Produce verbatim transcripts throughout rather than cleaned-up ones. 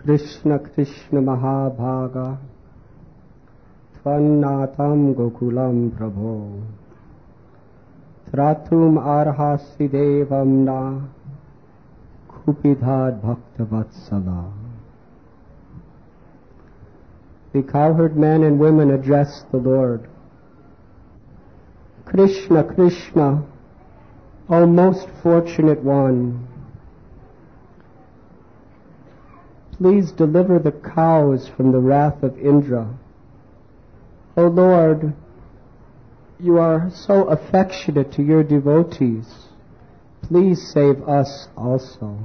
Krishna Krishna Mahabhaga Tvannatam Gokulam Prabho Tratum Arhasi Devam Na Kupidhad Bhakta Vatsala. The cowherd men and women address the Lord. Krishna, Krishna, O most fortunate one, please deliver the cows from the wrath of Indra. O Lord, you are so affectionate to your devotees. Please save us also.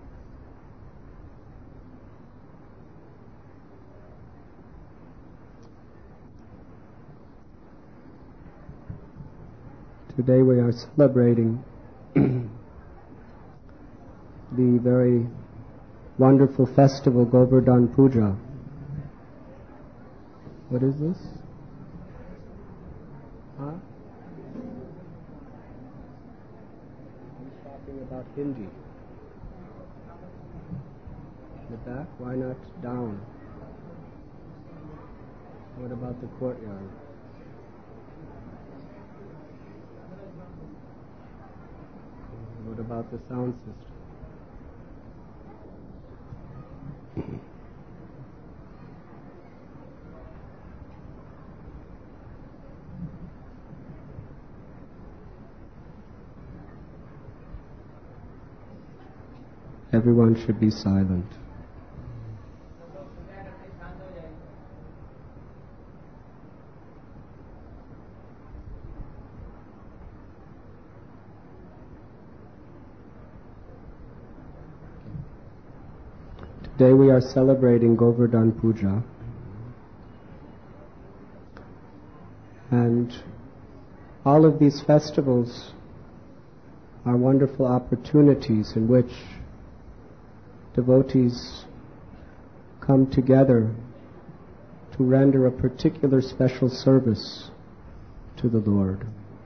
Today we are celebrating the very wonderful festival Govardhan Puja. What is this? Huh? I'm talking about Hindi. The back? Why not down? What about the courtyard? What about the sound system? Everyone should be silent. Today we are celebrating Govardhan Puja, and all of these festivals are wonderful opportunities in which devotees come together to render a particular special service to the Lord.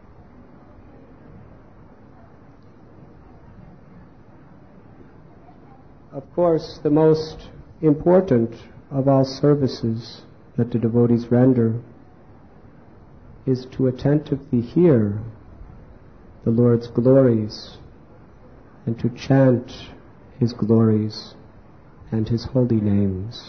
Of course, the most important of all services that the devotees render is to attentively hear the Lord's glories and to chant His glories and His holy names.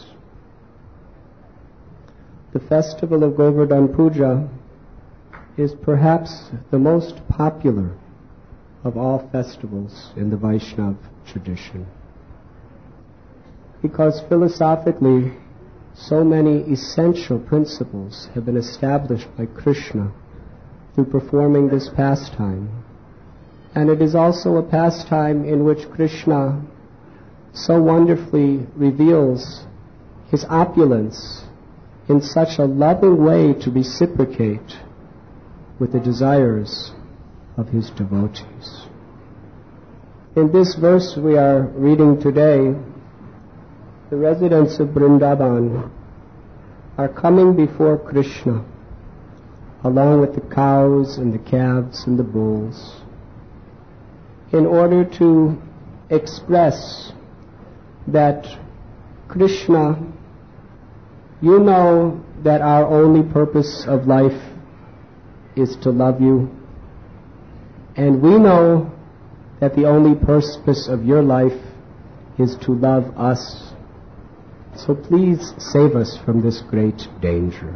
The festival of Govardhan Puja is perhaps the most popular of all festivals in the Vaishnava tradition, because philosophically so many essential principles have been established by Krishna through performing this pastime. And it is also a pastime in which Krishna so wonderfully reveals His opulence in such a loving way to reciprocate with the desires of His devotees. In this verse we are reading today, the residents of Vrindavan are coming before Krishna along with the cows and the calves and the bulls in order to express that Krishna, you know that our only purpose of life is to love you, and we know that the only purpose of your life is to love us. So please save us from this great danger.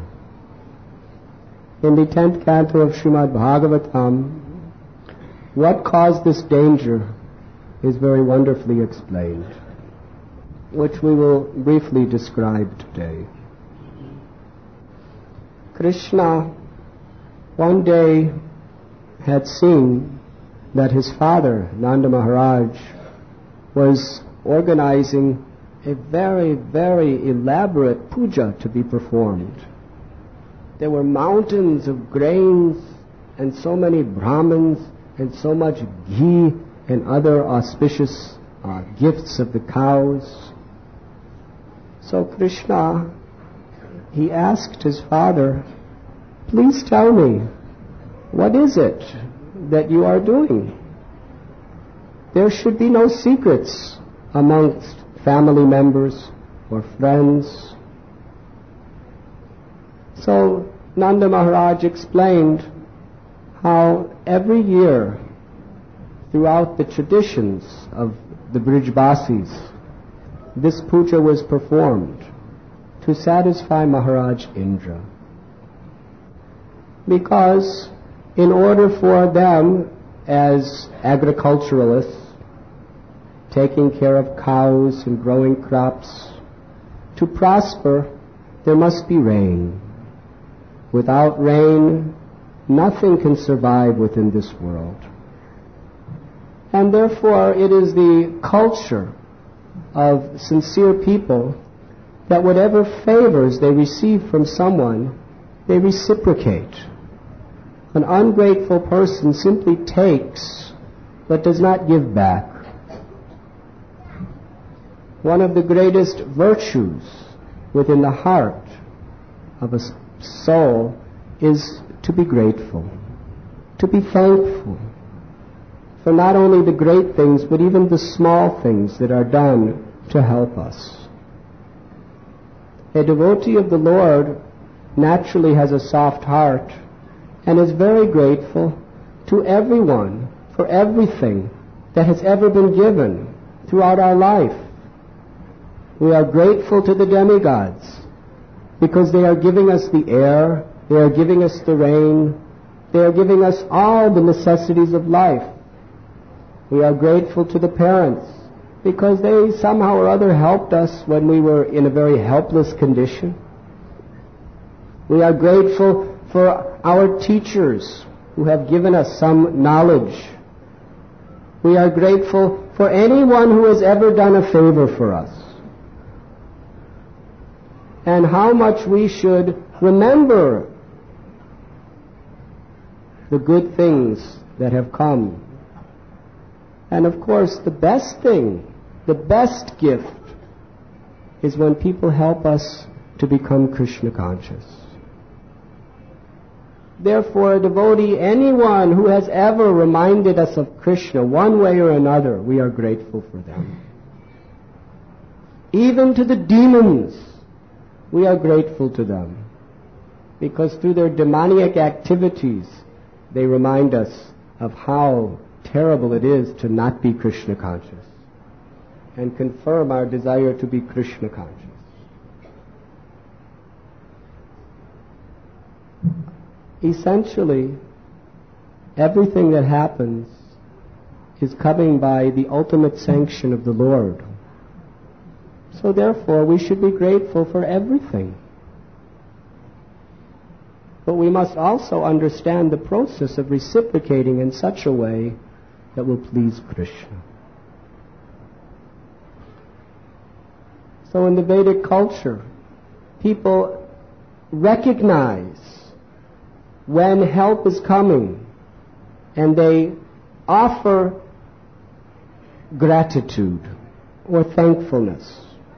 In the tenth canto of Srimad Bhagavatam, what caused this danger is very wonderfully explained, which we will briefly describe today. Krishna one day had seen that his father, Nanda Maharaj, was organizing a very, very elaborate puja to be performed. There were mountains of grains and so many Brahmins and so much ghee and other auspicious uh, gifts of the cows. So Krishna, he asked his father, please tell me, what is it that you are doing? There should be no secrets amongst family members. or friends. So Nanda Maharaj explained how every year throughout the traditions of the Brijbasis, this puja was performed to satisfy Maharaj Indra. Because in order for them as agriculturalists, taking care of cows and growing crops, to prosper, there must be rain. Without rain, nothing can survive within this world. And therefore, it is the culture of sincere people that whatever favors they receive from someone, they reciprocate. An ungrateful person simply takes but does not give back. One of the greatest virtues within the heart of a soul is to be grateful, to be thankful for not only the great things, but even the small things that are done to help us. A devotee of the Lord naturally has a soft heart and is very grateful to everyone for everything that has ever been given throughout our life. We are grateful to the demigods because they are giving us the air, they are giving us the rain, they are giving us all the necessities of life. We are grateful to the parents because they somehow or other helped us when we were in a very helpless condition. We are grateful for our teachers who have given us some knowledge. We are grateful for anyone who has ever done a favor for us. And how much we should remember the good things that have come. And of course, the best thing, the best gift, is when people help us to become Krishna conscious. Therefore, a devotee, anyone who has ever reminded us of Krishna one way or another, we are grateful for them. Even to the demons, we are grateful to them, because through their demoniac activities, they remind us of how terrible it is to not be Krishna conscious, and confirm our desire to be Krishna conscious. Essentially, everything that happens is coming by the ultimate sanction of the Lord. So therefore, we should be grateful for everything. But we must also understand the process of reciprocating in such a way that will please Krishna. So in the Vedic culture, people recognize when help is coming, and they offer gratitude or thankfulness.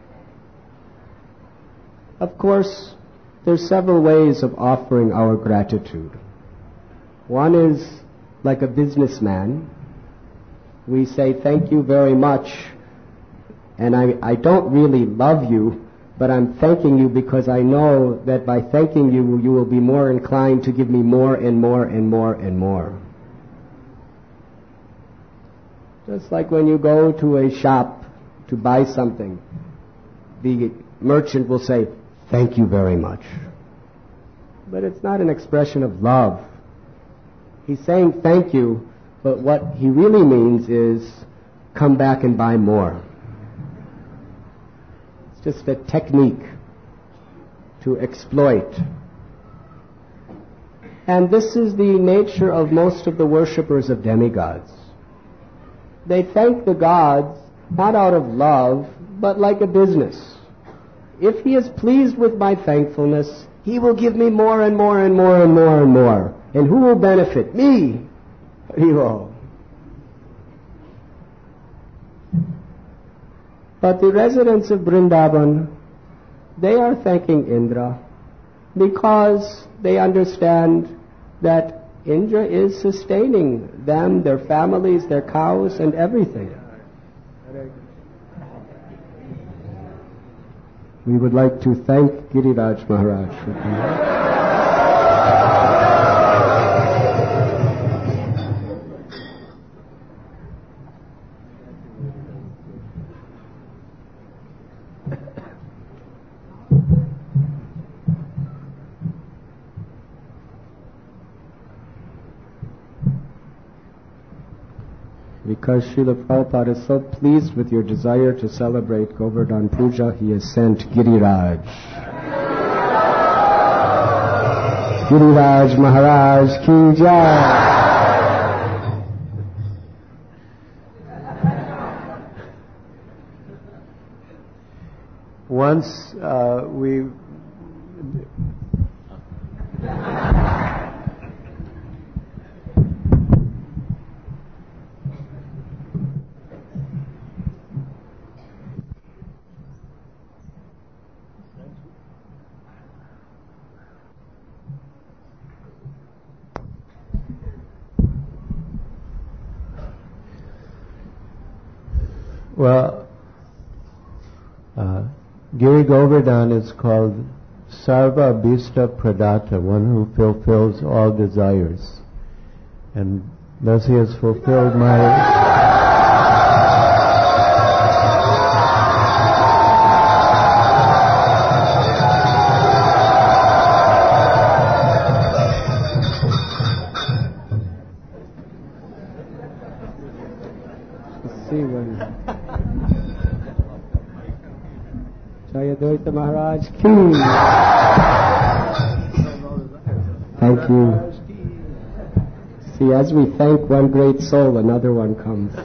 Of course, there's several ways of offering our gratitude. One is like a businessman. We say, thank you very much, and I, I don't really love you, but I'm thanking you because I know that by thanking you, you will be more inclined to give me more and more and more and more. Just like when you go to a shop to buy something, the merchant will say, thank you very much. But it's not an expression of love. He's saying thank you, but what he really means is come back and buy more. It's just a technique to exploit. And this is the nature of most of the worshippers of demigods. They thank the gods not out of love, but like a business. If he is pleased with my thankfulness, he will give me more and more and more and more and more. And who will benefit? Me. Hero. But the residents of Vrindavan, they are thanking Indra because they understand that Indra is sustaining them, their families, their cows, and everything. we would like to thank Giriraj Maharaj for coming. Because Srila Prabhupada is so pleased with your desire to celebrate Govardhan Puja, he has sent Giriraj. Giriraj Maharaj Ki Jai. Once uh, we Well, uh, Giri Govardhan is called Sarva Abhishta Pradata, one who fulfills all desires. And thus he has fulfilled my... Jayadvaita Maharaj Ki. Thank you. See, as we thank one great soul, another one comes.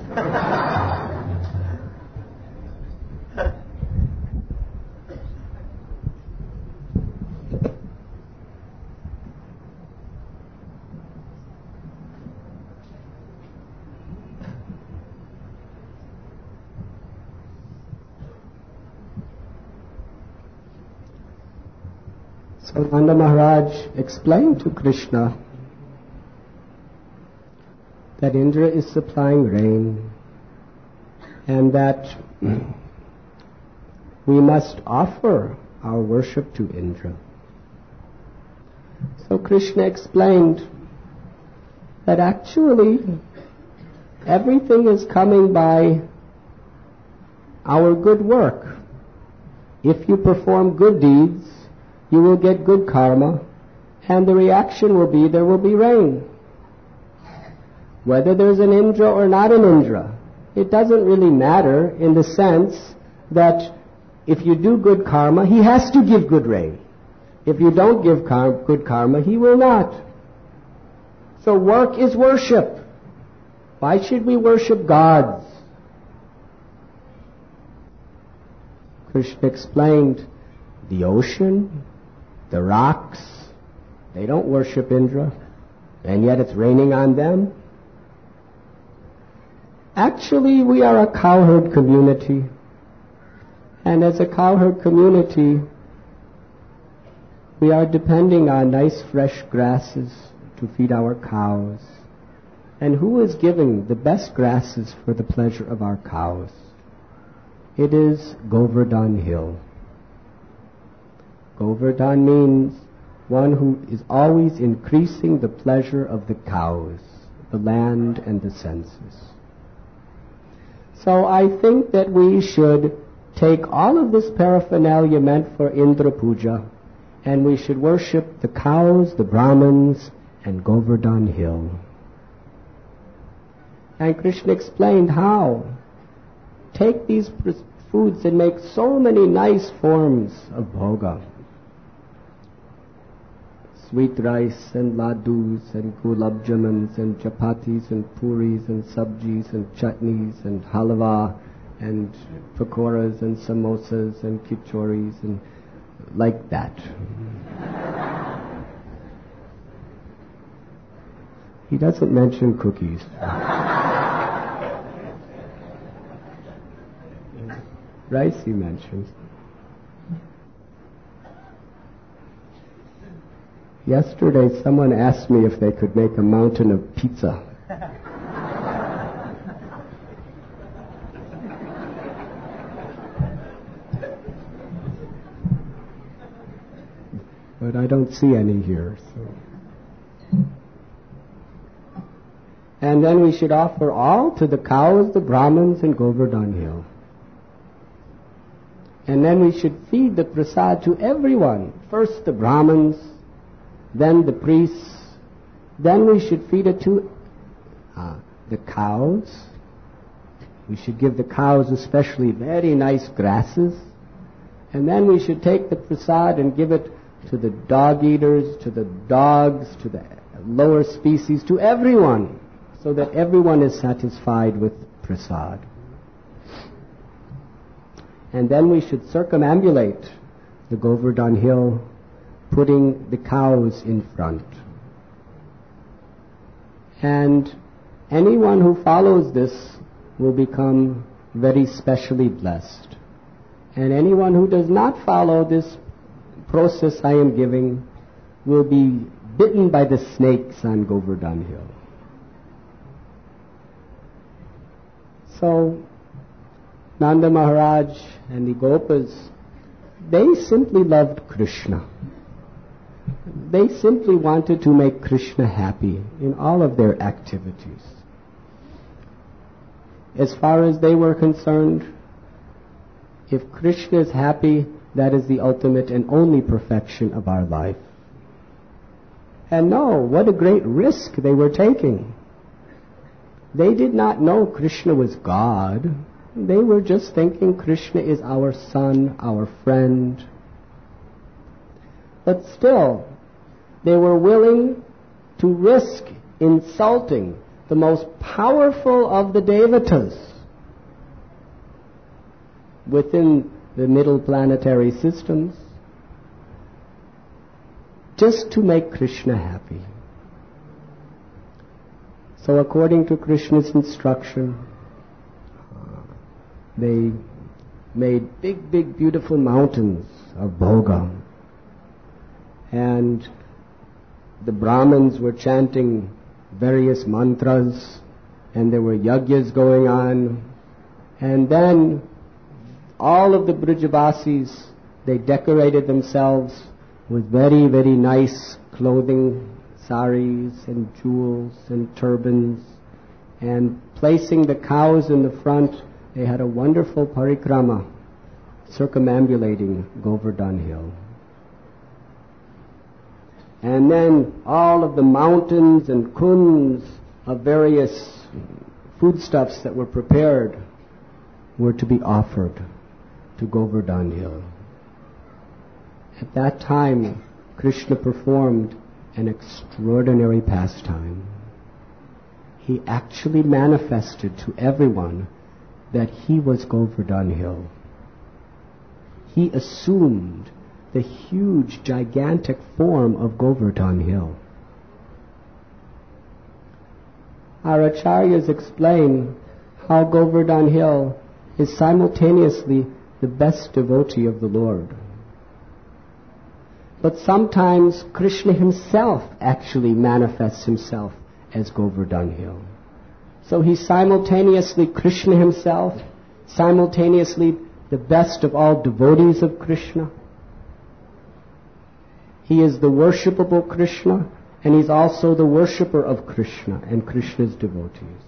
So Nanda Maharaj explained to Krishna that Indra is supplying rain and that we must offer our worship to Indra. So Krishna explained that actually everything is coming by our good work. If you perform good deeds, you will get good karma, and the reaction will be there will be rain. Whether there's an Indra or not an Indra, it doesn't really matter in the sense that if you do good karma, he has to give good rain. If you don't give kar- good karma, he will not. So work is worship. Why should we worship gods? Krishna explained the ocean, the rocks, they don't worship Indra, and yet it's raining on them. Actually, we are a cowherd community, and as a cowherd community, we are depending on nice fresh grasses to feed our cows. And who is giving the best grasses for the pleasure of our cows? It is Govardhan Hill. Govardhan means one who is always increasing the pleasure of the cows, the land and the senses. So I think that we should take all of this paraphernalia meant for Indra Puja, and we should worship the cows, the Brahmins, and Govardhan Hill. And Krishna explained how. Take these foods and make so many nice forms of bhoga. Sweet rice and ladus and gulab jamans and chapatis and puris and sabjis and chutneys and halwa and pakoras and samosas and kichoris and like that. He doesn't mention cookies. Rice he mentions. Yesterday someone asked me if they could make a mountain of pizza. but I don't see any here. So. And then we should offer all to the cows, the Brahmins, and Govardhan Hill. And then we should feed the prasad to everyone. First the Brahmins, then the priests, then we should feed it to uh, the cows. We should give the cows especially very nice grasses. And then we should take the prasad and give it to the dog eaters, to the dogs, to the lower species, to everyone, so that everyone is satisfied with prasad. And then we should circumambulate the Govardhan Hill, putting the cows in front. And anyone who follows this will become very specially blessed. And anyone who does not follow this process I am giving will be bitten by the snakes on Govardhan Hill. So, Nanda Maharaj and the Gopas, they simply loved Krishna. They simply wanted to make Krishna happy in all of their activities. As far as they were concerned, if Krishna is happy, that is the ultimate and only perfection of our life. And no, what a great risk they were taking. They did not know Krishna was God. They were just thinking Krishna is our son, our friend. But still, they were willing to risk insulting the most powerful of the devatas within the middle planetary systems, just to make Krishna happy. So according to Krishna's instruction, they made big, big, beautiful mountains of bhoga. And the Brahmins were chanting various mantras, and there were yajnas going on. And then all of the Brijavasis, they decorated themselves with very, very nice clothing, saris and jewels and turbans. And placing the cows in the front, they had a wonderful parikrama circumambulating Govardhan Hill. And then all of the mountains and kunds of various foodstuffs that were prepared were to be offered to Govardhan Hill. At that time, Krishna performed an extraordinary pastime. He actually manifested to everyone that he was Govardhan Hill. He assumed the huge, gigantic form of Govardhan Hill. Our acharyas explain how Govardhan Hill is simultaneously the best devotee of the Lord. But sometimes Krishna himself actually manifests himself as Govardhan Hill. So he's simultaneously Krishna himself, simultaneously the best of all devotees of Krishna. He is the worshipable Krishna, and he's also the worshipper of Krishna and Krishna's devotees.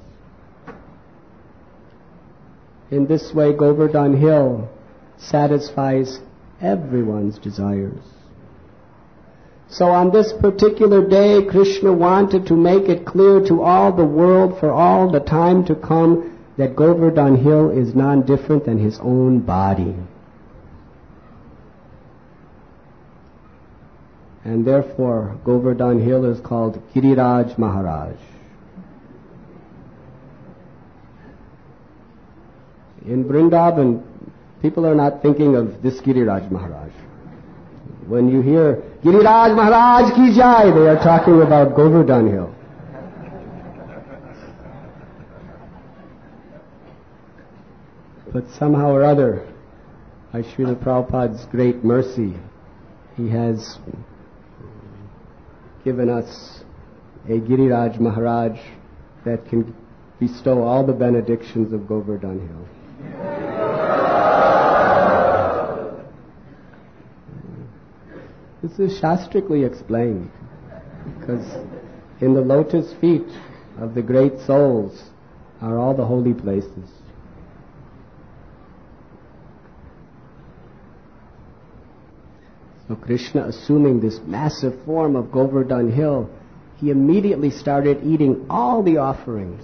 In this way, Govardhan Hill satisfies everyone's desires. So on this particular day, Krishna wanted to make it clear to all the world for all the time to come that Govardhan Hill is none different than his own body. And therefore, Govardhan Hill is called Giriraj Maharaj. In Vrindavan, people are not thinking of this Giriraj Maharaj. When you hear Giriraj Maharaj ki jai, they are talking about Govardhan Hill. But somehow or other, by Srila Prabhupada's great mercy, he has given us a Giriraj Maharaj that can bestow all the benedictions of Govardhan Hill. This is shastrically explained, because in the lotus feet of the great souls are all the holy places. So Krishna, assuming this massive form of Govardhan Hill, he immediately started eating all the offerings.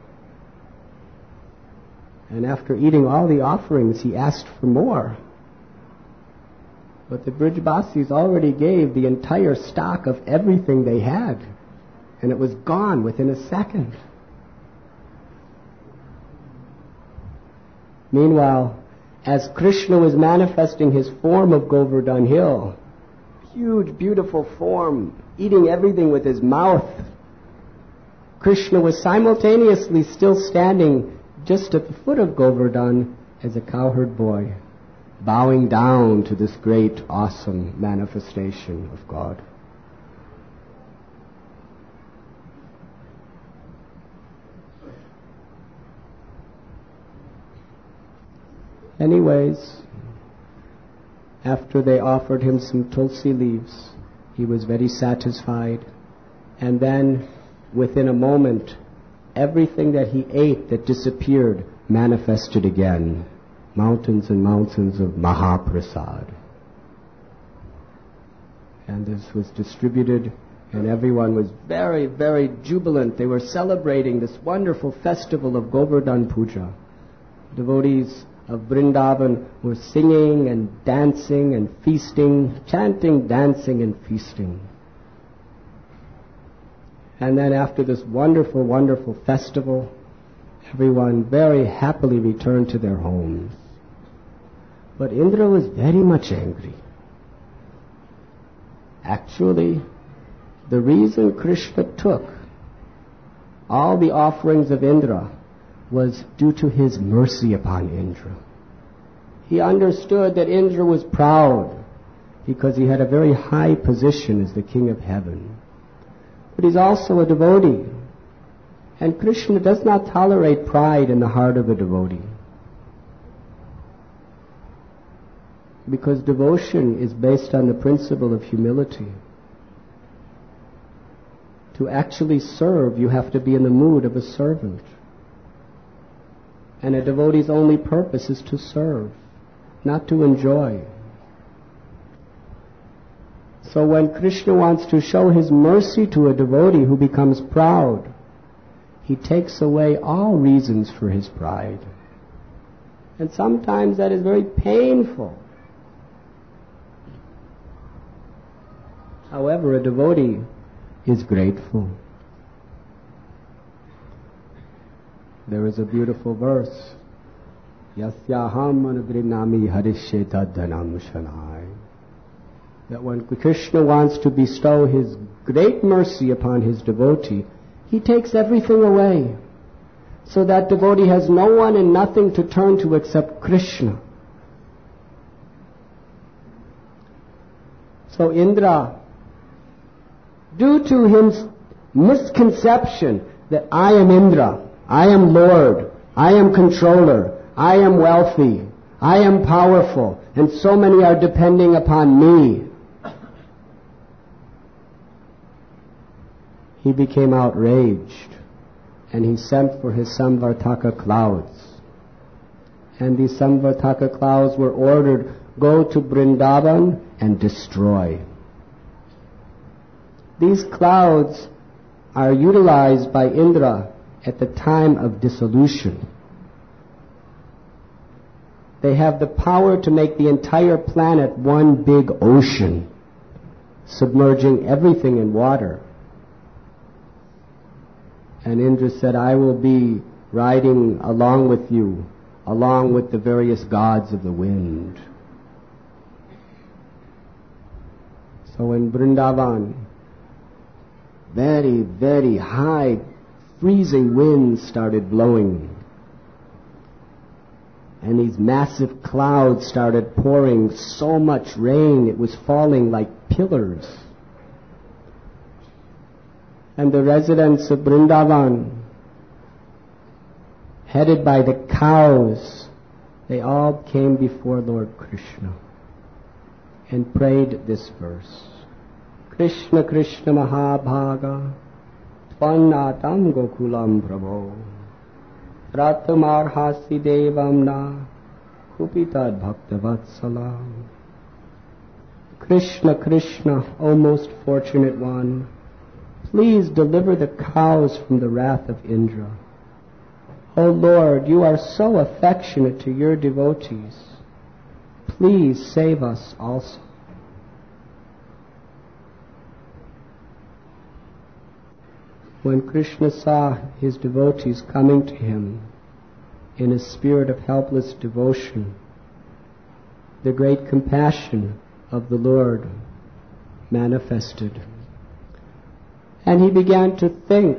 And after eating all the offerings, he asked for more. But the Brijbasis already gave the entire stock of everything they had, and it was gone within a second. Meanwhile, as Krishna was manifesting his form of Govardhan Hill, huge, beautiful form, eating everything with his mouth, Krishna was simultaneously still standing just at the foot of Govardhan as a cowherd boy, bowing down to this great, awesome manifestation of God. Anyways, after they offered him some tulsi leaves, he was very satisfied. And then, within a moment, everything that he ate that disappeared manifested again. Mountains and mountains of Mahaprasad. And this was distributed, and everyone was very, very jubilant. They were celebrating this wonderful festival of Govardhan Puja. Devotees of Vrindavan were singing and dancing and feasting, chanting, dancing and feasting. And then after this wonderful, wonderful festival, everyone very happily returned to their homes. But Indra was very much angry. Actually, the reason Krishna took all the offerings of Indra was due to his mercy upon Indra. He understood that Indra was proud because he had a very high position as the king of heaven. But he's also a devotee. And Krishna does not tolerate pride in the heart of a devotee. Because devotion is based on the principle of humility. To actually serve, you have to be in the mood of a servant. And a devotee's only purpose is to serve, not to enjoy. So when Krishna wants to show his mercy to a devotee who becomes proud, he takes away all reasons for his pride. And sometimes that is very painful. However, a devotee is grateful. There is a beautiful verse, Yasyaham anagrinami harisheta dhanam shanai, that when Krishna wants to bestow his great mercy upon his devotee, he takes everything away, so that devotee has no one and nothing to turn to except Krishna. So Indra, due to his misconception that I am Indra, I am Lord, I am controller, I am wealthy, I am powerful, and so many are depending upon me, he became outraged, and he sent for his Samvartaka clouds. And these Samvartaka clouds were ordered, go to Vrindavan and destroy. These clouds are utilized by Indra at the time of dissolution. They have the power to make the entire planet one big ocean, submerging everything in water. And Indra said, I will be riding along with you, along with the various gods of the wind. So in Vrindavan, very, very high, freezing winds started blowing. And these massive clouds started pouring so much rain, it was falling like pillars. And the residents of Vrindavan, headed by the cows, they all came before Lord Krishna. and prayed this verse. Krishna Krishna Mahabhaga Tvannatam Gokulam Prabho Ratamarhasi Devamna Kupitad Bhaktavatsalam. Krishna Krishna, O most fortunate one, please deliver the cows from the wrath of Indra. O Lord, you are so affectionate to your devotees. Please save us also. When Krishna saw his devotees coming to him in a spirit of helpless devotion, the great compassion of the Lord manifested. And he began to think,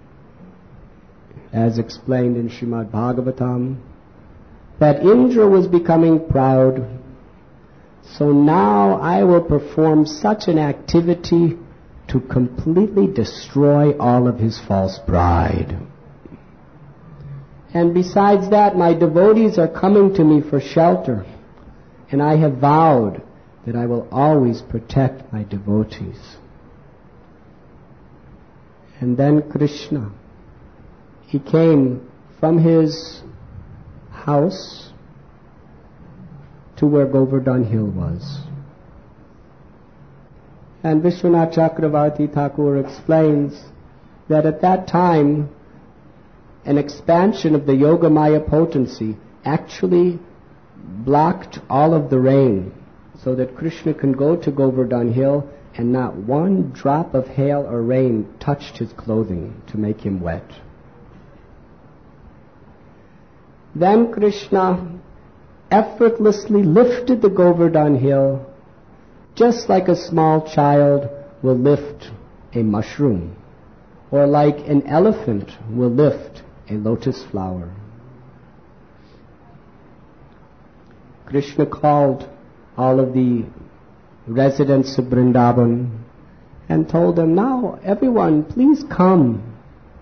as explained in Srimad Bhagavatam, that Indra was becoming proud. So now I will perform such an activity to completely destroy all of his false pride. And besides that, my devotees are coming to me for shelter, and I have vowed that I will always protect my devotees. And then Krishna, he came from his house to where Govardhan Hill was. And Vishwanath Chakravarti Thakur explains that at that time, an expansion of the Yogamaya potency actually blocked all of the rain, so that Krishna can go to Govardhan Hill and not one drop of hail or rain touched his clothing to make him wet. Then Krishna effortlessly lifted the Govardhan Hill, just like a small child will lift a mushroom, or like an elephant will lift a lotus flower. Krishna called all of the residents of Vrindavan and told them, now everyone, please come.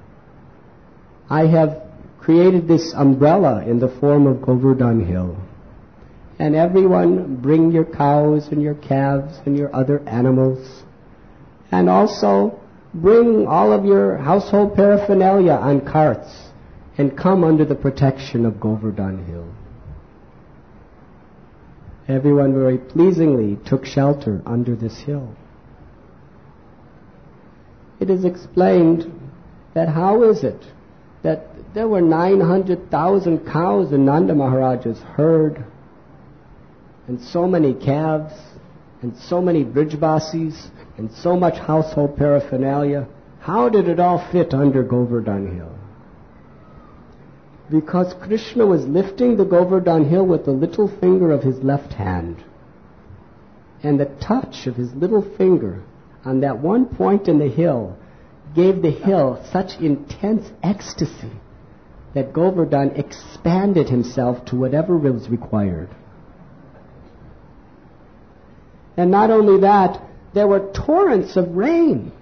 I have created this umbrella in the form of Govardhan Hill. And everyone, bring your cows and your calves and your other animals. And also bring all of your household paraphernalia on carts and come under the protection of Govardhan Hill. Everyone very pleasingly took shelter under this hill. It is explained that how is it that there were nine hundred thousand cows in Nanda Maharaj's herd, and so many calves, and so many Brijbasis, and so much household paraphernalia. How did it all fit under Govardhan Hill? Because Krishna was lifting the Govardhan Hill with the little finger of his left hand. And the touch of his little finger on that one point in the hill gave the hill such intense ecstasy that Govardhan expanded himself to whatever was required. And not only that, there were torrents of rain.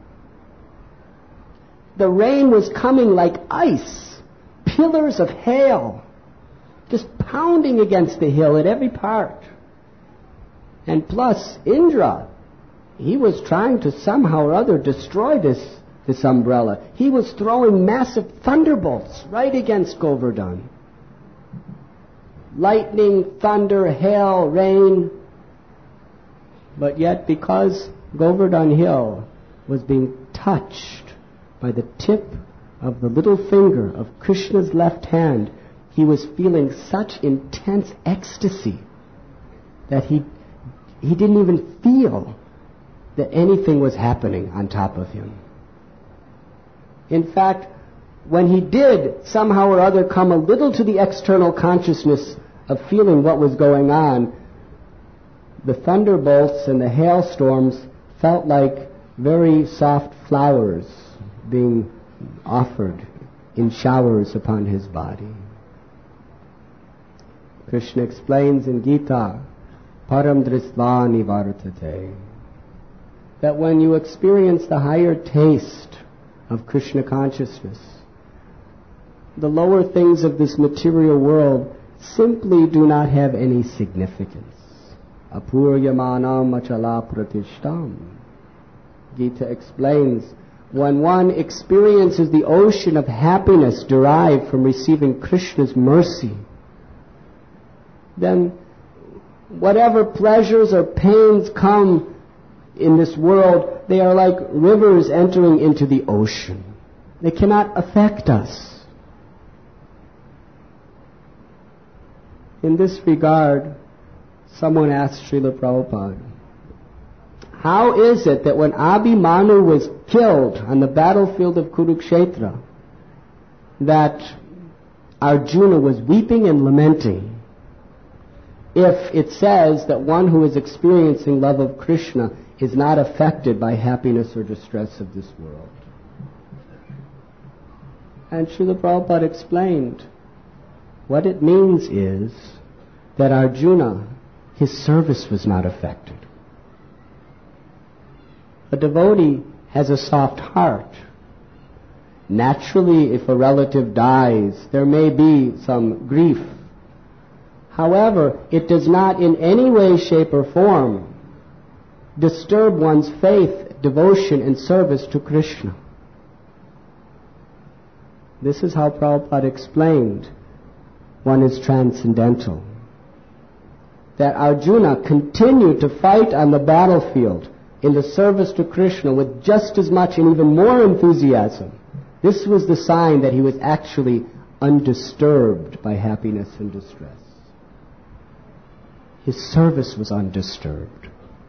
The rain was coming like ice, pillars of hail, just pounding against the hill at every part. And plus, Indra, he was trying to somehow or other destroy this, this umbrella. He was throwing massive thunderbolts right against Govardhan. Lightning, thunder, hail, rain. But yet, because Govardhan Hill was being touched by the tip of the little finger of Krishna's left hand, he was feeling such intense ecstasy that he, he didn't even feel that anything was happening on top of him. In fact, when he did somehow or other come a little to the external consciousness of feeling what was going on, the thunderbolts and the hailstorms felt like very soft flowers being offered in showers upon his body. Krishna explains in Gita, Param Drisva Nivartate, that when you experience the higher taste of Krishna consciousness, the lower things of this material world simply do not have any significance. apuryamanam achala pratishtam. Gita explains, when one experiences the ocean of happiness derived from receiving Krishna's mercy, then whatever pleasures or pains come in this world, they are like rivers entering into the ocean. They cannot affect us. In this regard, someone asked Srila Prabhupada, how is it that when Abhimanyu was killed on the battlefield of Kurukshetra, that Arjuna was weeping and lamenting, if it says that one who is experiencing love of Krishna is not affected by happiness or distress of this world? And Srila Prabhupada explained, what it means is that Arjuna, his service was not affected. A devotee has a soft heart. Naturally, if a relative dies, there may be some grief. However, it does not in any way, shape, or form disturb one's faith, devotion, and service to Krishna. This is how Prabhupada explained one is transcendental. That Arjuna continued to fight on the battlefield in the service to Krishna with just as much and even more enthusiasm. This was the sign that he was actually undisturbed by happiness and distress. His service was undisturbed.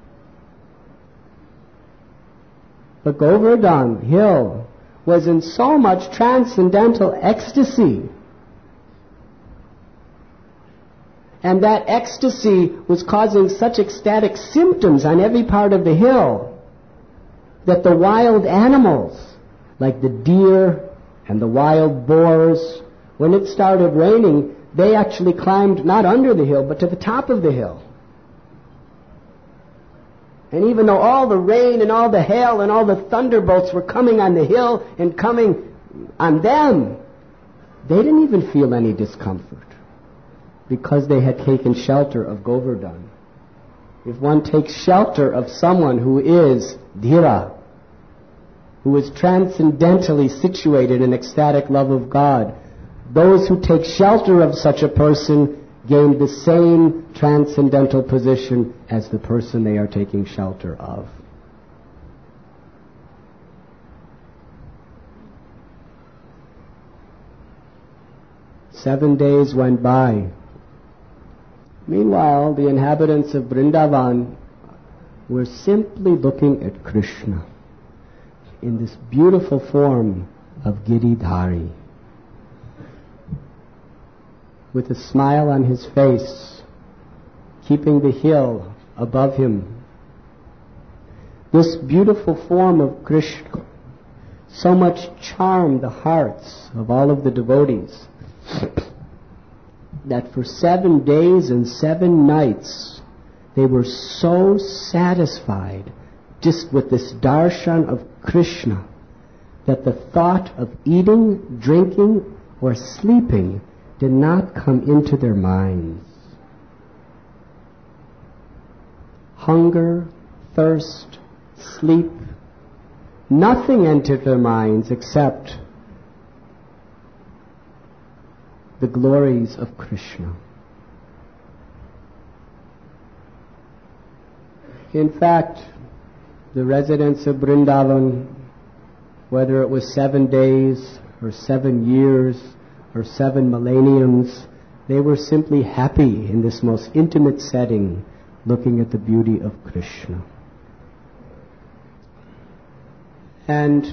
But Govardhan Hill was in so much transcendental ecstasy, and that ecstasy was causing such ecstatic symptoms on every part of the hill that the wild animals, like the deer and the wild boars, when it started raining, they actually climbed not under the hill, but to the top of the hill. And even though all the rain and all the hail and all the thunderbolts were coming on the hill and coming on them, they didn't even feel any discomfort, because they had taken shelter of Govardhan. If one takes shelter of someone who is dhira, who is transcendentally situated in ecstatic love of God, those who take shelter of such a person gain the same transcendental position as the person they are taking shelter of. Seven days went by. Meanwhile, the inhabitants of Vrindavan were simply looking at Krishna in this beautiful form of Giridhari, with a smile on his face, keeping the hill above him. This beautiful form of Krishna so much charmed the hearts of all of the devotees that for seven days and seven nights they were so satisfied just with this darshan of Krishna that the thought of eating, drinking, or sleeping did not come into their minds. Hunger, thirst, sleep, nothing entered their minds except the glories of Krishna. In fact, the residents of Vrindavan, whether it was seven days or seven years or seven millenniums, they were simply happy in this most intimate setting, looking at the beauty of Krishna. And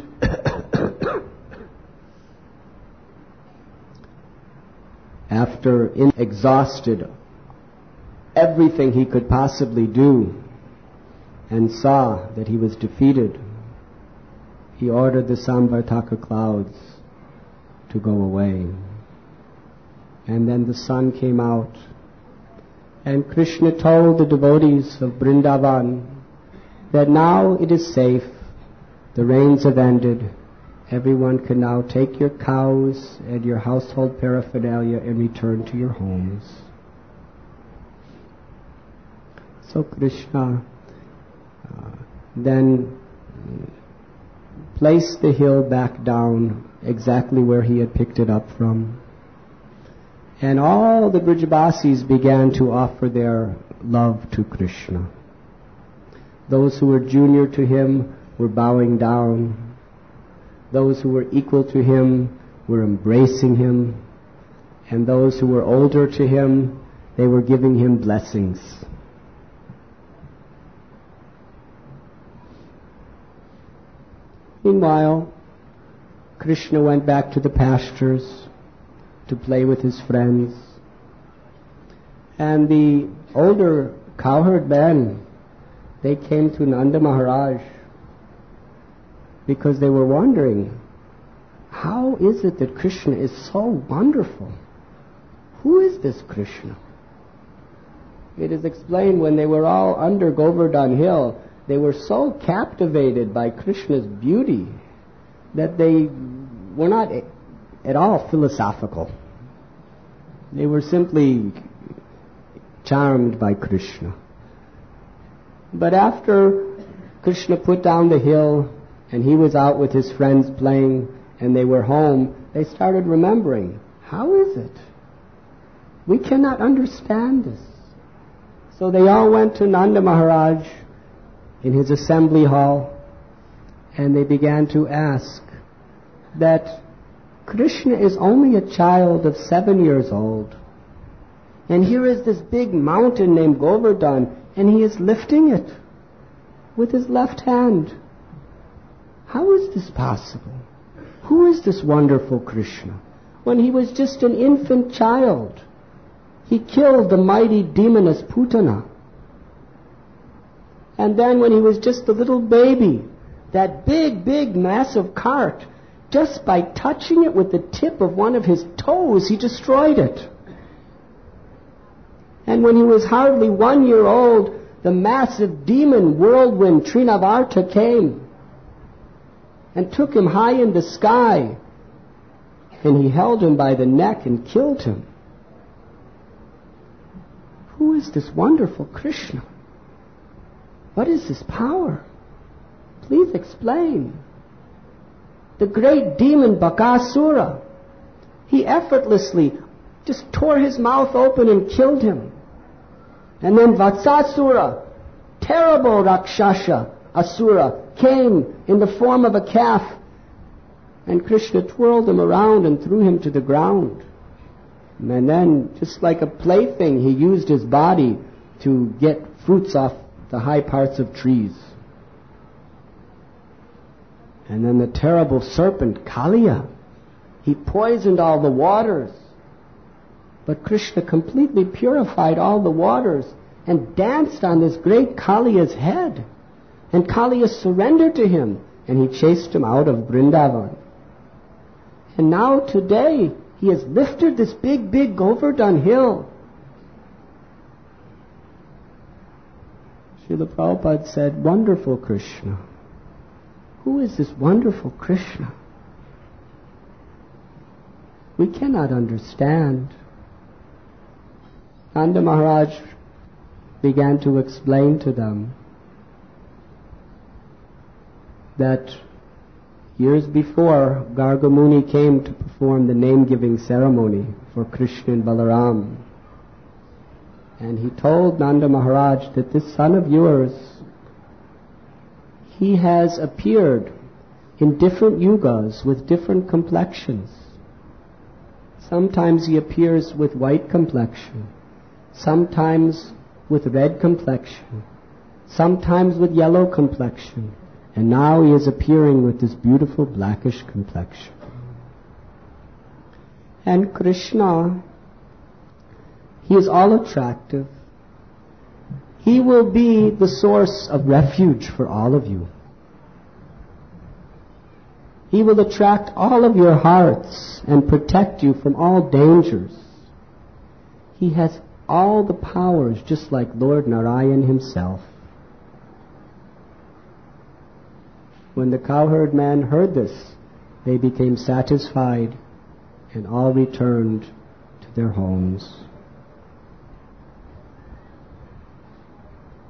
after in exhausted everything he could possibly do and saw that he was defeated, he ordered the Samvartaka clouds to go away. And then the sun came out, and Krishna told the devotees of Vrindavan that now it is safe, the rains have ended, everyone can now take your cows and your household paraphernalia and return to your homes. So Krishna uh, then placed the hill back down exactly where he had picked it up from. And all the Brijabasis began to offer their love to Krishna. Those who were junior to him were bowing down. Those who were equal to him were embracing him. And those who were older to him, they were giving him blessings. Meanwhile, Krishna went back to the pastures to play with his friends. And the older cowherd men, they came to Nanda Maharaj because they were wondering, how is it that Krishna is so wonderful? Who is this Krishna? It is explained when they were all under Govardhan Hill, they were so captivated by Krishna's beauty that they were not at all philosophical. They were simply charmed by Krishna. But after Krishna put down the hill and he was out with his friends playing and they were home, they started remembering, how is it? We cannot understand this. So they all went to Nanda Maharaj in his assembly hall and they began to ask that Krishna is only a child of seven years old. And here is this big mountain named Govardhan, and he is lifting it with his left hand. How is this possible? Who is this wonderful Krishna? When he was just an infant child, he killed the mighty demoness Putana. And then when he was just a little baby, that big, big, massive cart, just by touching it with the tip of one of his toes, he destroyed it. And when he was hardly one year old, the massive demon whirlwind Trinavarta came and took him high in the sky, and he held him by the neck and killed him. Who is this wonderful Krishna? What is this power? Please explain. The great demon Bakasura, he effortlessly just tore his mouth open and killed him. And then Vatsasura, terrible Rakshasa, Asura, came in the form of a calf, and Krishna twirled him around and threw him to the ground. And then, just like a plaything, he used his body to get fruits off the high parts of trees. And then the terrible serpent, Kaliya, he poisoned all the waters. But Krishna completely purified all the waters and danced on this great Kaliya's head. And Kaliya surrendered to him, and he chased him out of Vrindavan. And now today, he has lifted this big, big Govardhan hill. Srila Prabhupada said, wonderful Krishna. Who is this wonderful Krishna? We cannot understand. Nanda Maharaj began to explain to them that years before, Garga Muni came to perform the name-giving ceremony for Krishna and Balaram. And he told Nanda Maharaj that this son of yours, he has appeared in different yugas with different complexions. Sometimes he appears with white complexion, sometimes with red complexion, sometimes with yellow complexion, and now he is appearing with this beautiful blackish complexion. And Krishna, he is all attractive. He will be the source of refuge for all of you. He will attract all of your hearts and protect you from all dangers. He has all the powers, just like Lord Narayan himself. When the cowherd man heard this, they became satisfied and all returned to their homes.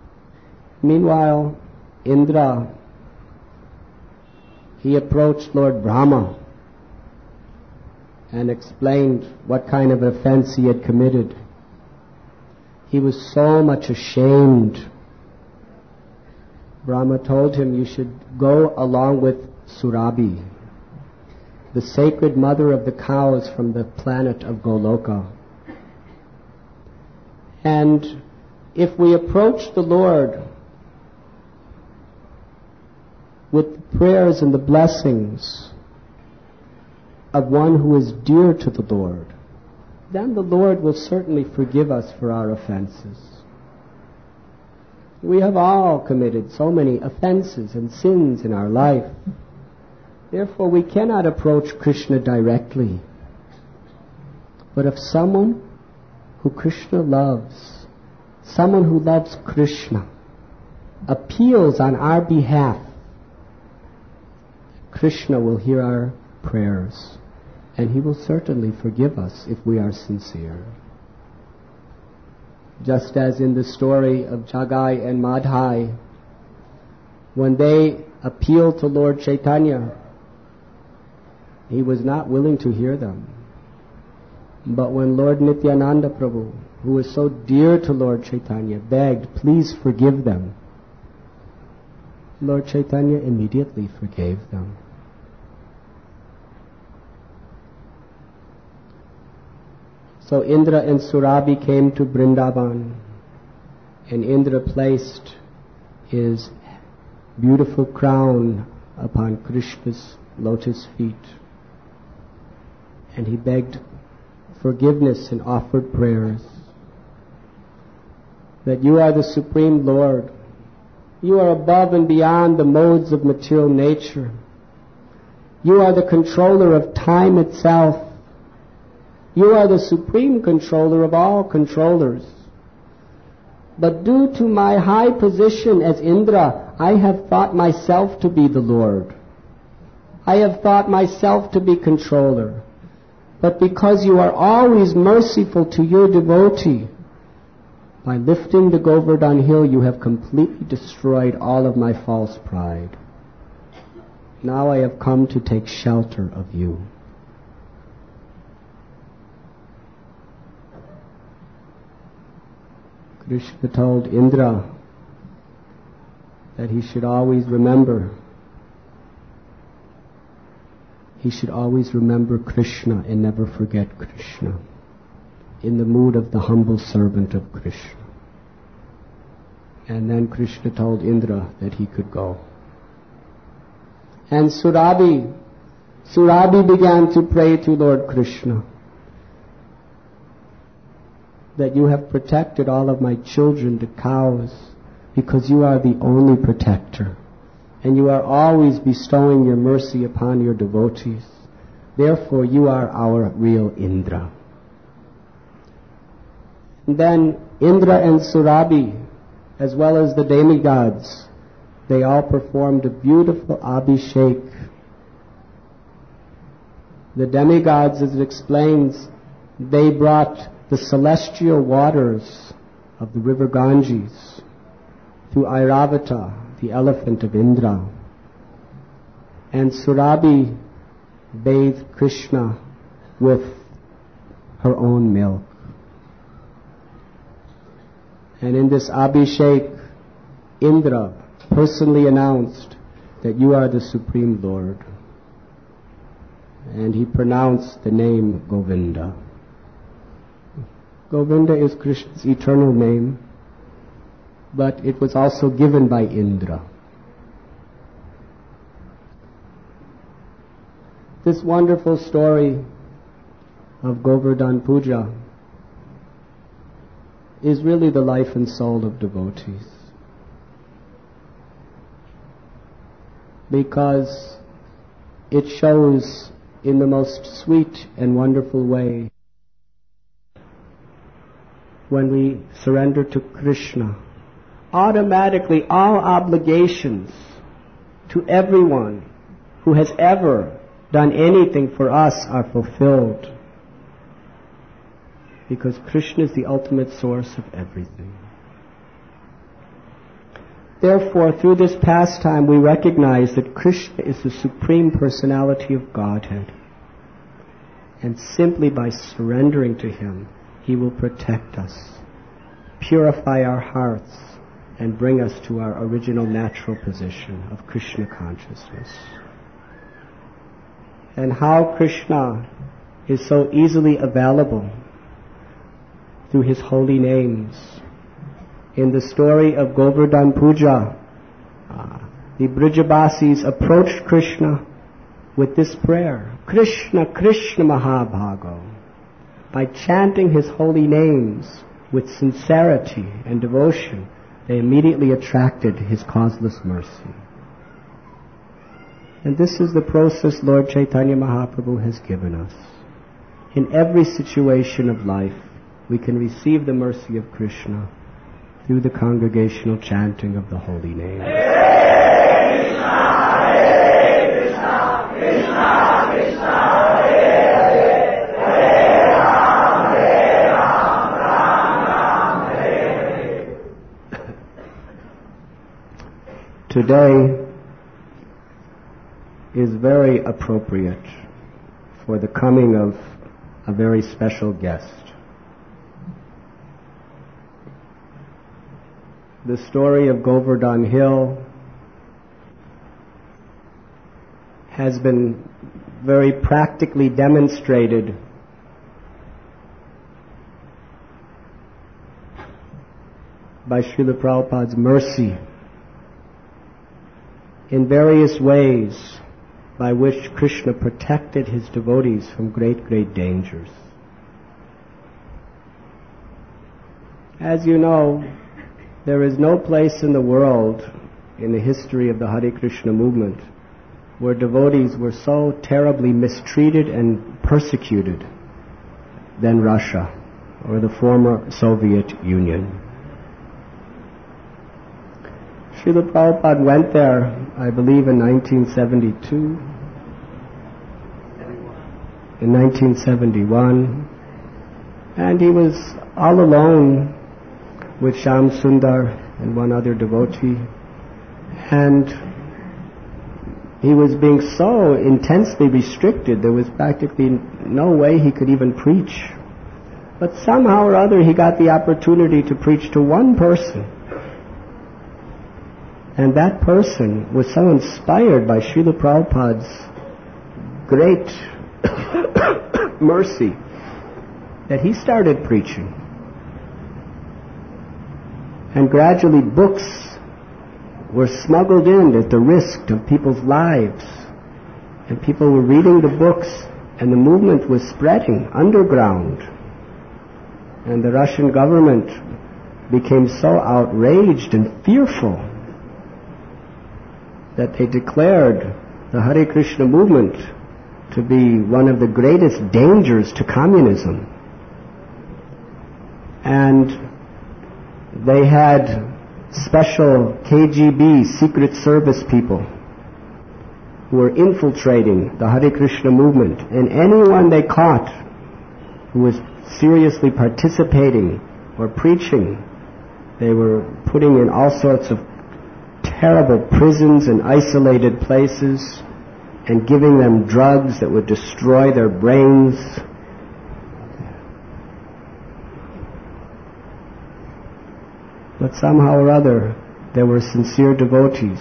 Meanwhile, Indra, he approached Lord Brahma and explained what kind of offense he had committed. He was so much ashamed. Brahma told him, you should go along with Surabhi, the sacred mother of the cows from the planet of Goloka. And if we approach the Lord with the prayers and the blessings of one who is dear to the Lord, then the Lord will certainly forgive us for our offenses. We have all committed so many offenses and sins in our life. Therefore, we cannot approach Krishna directly. But if someone who Krishna loves, someone who loves Krishna, appeals on our behalf, Krishna will hear our prayers, and he will certainly forgive us if we are sincere. Just as in the story of Jagai and Madhai, when they appealed to Lord Chaitanya, he was not willing to hear them. But when Lord Nityananda Prabhu, who was so dear to Lord Chaitanya, begged, please forgive them, Lord Chaitanya immediately forgave them. So Indra and Surabhi came to Vrindavan, and Indra placed his beautiful crown upon Krishna's lotus feet, and he begged forgiveness and offered prayers that you are the Supreme Lord. You are above and beyond the modes of material nature. You are the controller of time itself. You are the supreme controller of all controllers. But due to my high position as Indra, I have thought myself to be the Lord. I have thought myself to be controller. But because you are always merciful to your devotee, by lifting the Govardhan hill, you have completely destroyed all of my false pride. Now I have come to take shelter of you. Krishna told Indra that he should always remember, he should always remember Krishna and never forget Krishna, in the mood of the humble servant of Krishna. And then Krishna told Indra that he could go. And Surabhi, Surabhi began to pray to Lord Krishna that you have protected all of my children, the cows, because you are the only protector. And you are always bestowing your mercy upon your devotees. Therefore, you are our real Indra. And then Indra and Surabhi, as well as the demigods, they all performed a beautiful abhishek. The demigods, as it explains, they brought the celestial waters of the river Ganges to Airavata, the elephant of Indra. And Surabhi bathed Krishna with her own milk. And in this abhishek, Indra personally announced that you are the Supreme Lord. And he pronounced the name Govinda. Govinda is Krishna's eternal name, but it was also given by Indra. This wonderful story of Govardhan Puja is really the life and soul of devotees, because it shows in the most sweet and wonderful way when we surrender to Krishna, automatically all obligations to everyone who has ever done anything for us are fulfilled, because Krishna is the ultimate source of everything. Therefore, through this pastime, we recognize that Krishna is the Supreme Personality of Godhead. And simply by surrendering to Him, He will protect us, purify our hearts, and bring us to our original natural position of Krishna consciousness. And how Krishna is so easily available through His holy names. In the story of Govardhan Puja, uh, the Brijabasis approached Krishna with this prayer, Krishna, Krishna Mahabhago. By chanting His holy names with sincerity and devotion, they immediately attracted His causeless mercy. And this is the process Lord Chaitanya Mahaprabhu has given us. In every situation of life, we can receive the mercy of Krishna through the congregational chanting of the holy name. Hare Krishna, Hare Krishna, Krishna Krishna, Hare Hare, Hare Ram, Hare Ram, Ram Ram, Hare Hare. Today is very appropriate for the coming of a very special guest. The story of Govardhan Hill has been very practically demonstrated by Srila Prabhupada's mercy in various ways by which Krishna protected His devotees from great, great dangers. As you know, there is no place in the world in the history of the Hare Krishna movement where devotees were so terribly mistreated and persecuted than Russia or the former Soviet Union. Srila Prabhupada went there, I believe, in nineteen seventy-two, in nineteen seventy-one, and he was all alone with Shyam Sundar and one other devotee, and he was being so intensely restricted, there was practically no way he could even preach. But somehow or other he got the opportunity to preach to one person. And that person was so inspired by Srila Prabhupada's great mercy that he started preaching. And gradually books were smuggled in at the risk of people's lives. And people were reading the books, and the movement was spreading underground. And the Russian government became so outraged and fearful that they declared the Hare Krishna movement to be one of the greatest dangers to communism. And they had special K G B, Secret Service people who were infiltrating the Hare Krishna movement. And anyone they caught who was seriously participating or preaching, they were putting in all sorts of terrible prisons and isolated places and giving them drugs that would destroy their brains. But somehow or other, there were sincere devotees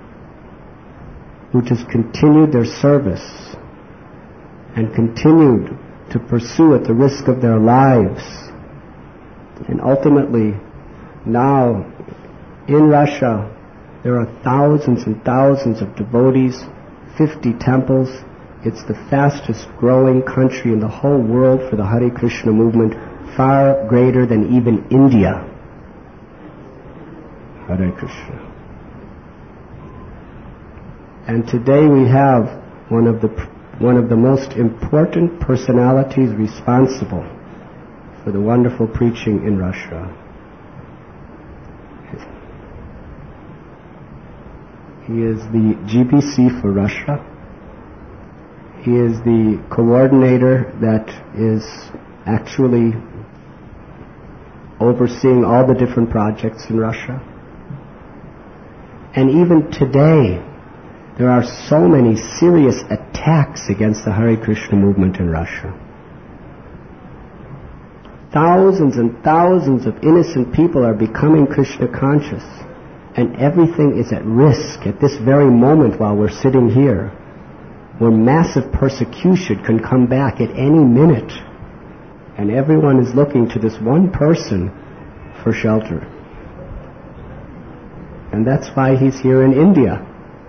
who just continued their service and continued to pursue at the risk of their lives. And ultimately, now, in Russia, there are thousands and thousands of devotees, fifty temples. It's the fastest growing country in the whole world for the Hare Krishna movement, far greater than even India. Hare Krishna. And today we have one of the one of the most important personalities responsible for the wonderful preaching in Russia. He is the G B C for Russia. He is the coordinator that is actually overseeing all the different projects in Russia. And even today, there are so many serious attacks against the Hare Krishna movement in Russia. Thousands and thousands of innocent people are becoming Krishna conscious, and everything is at risk at this very moment while we're sitting here, where massive persecution can come back at any minute, and everyone is looking to this one person for shelter. And that's why he's here in India.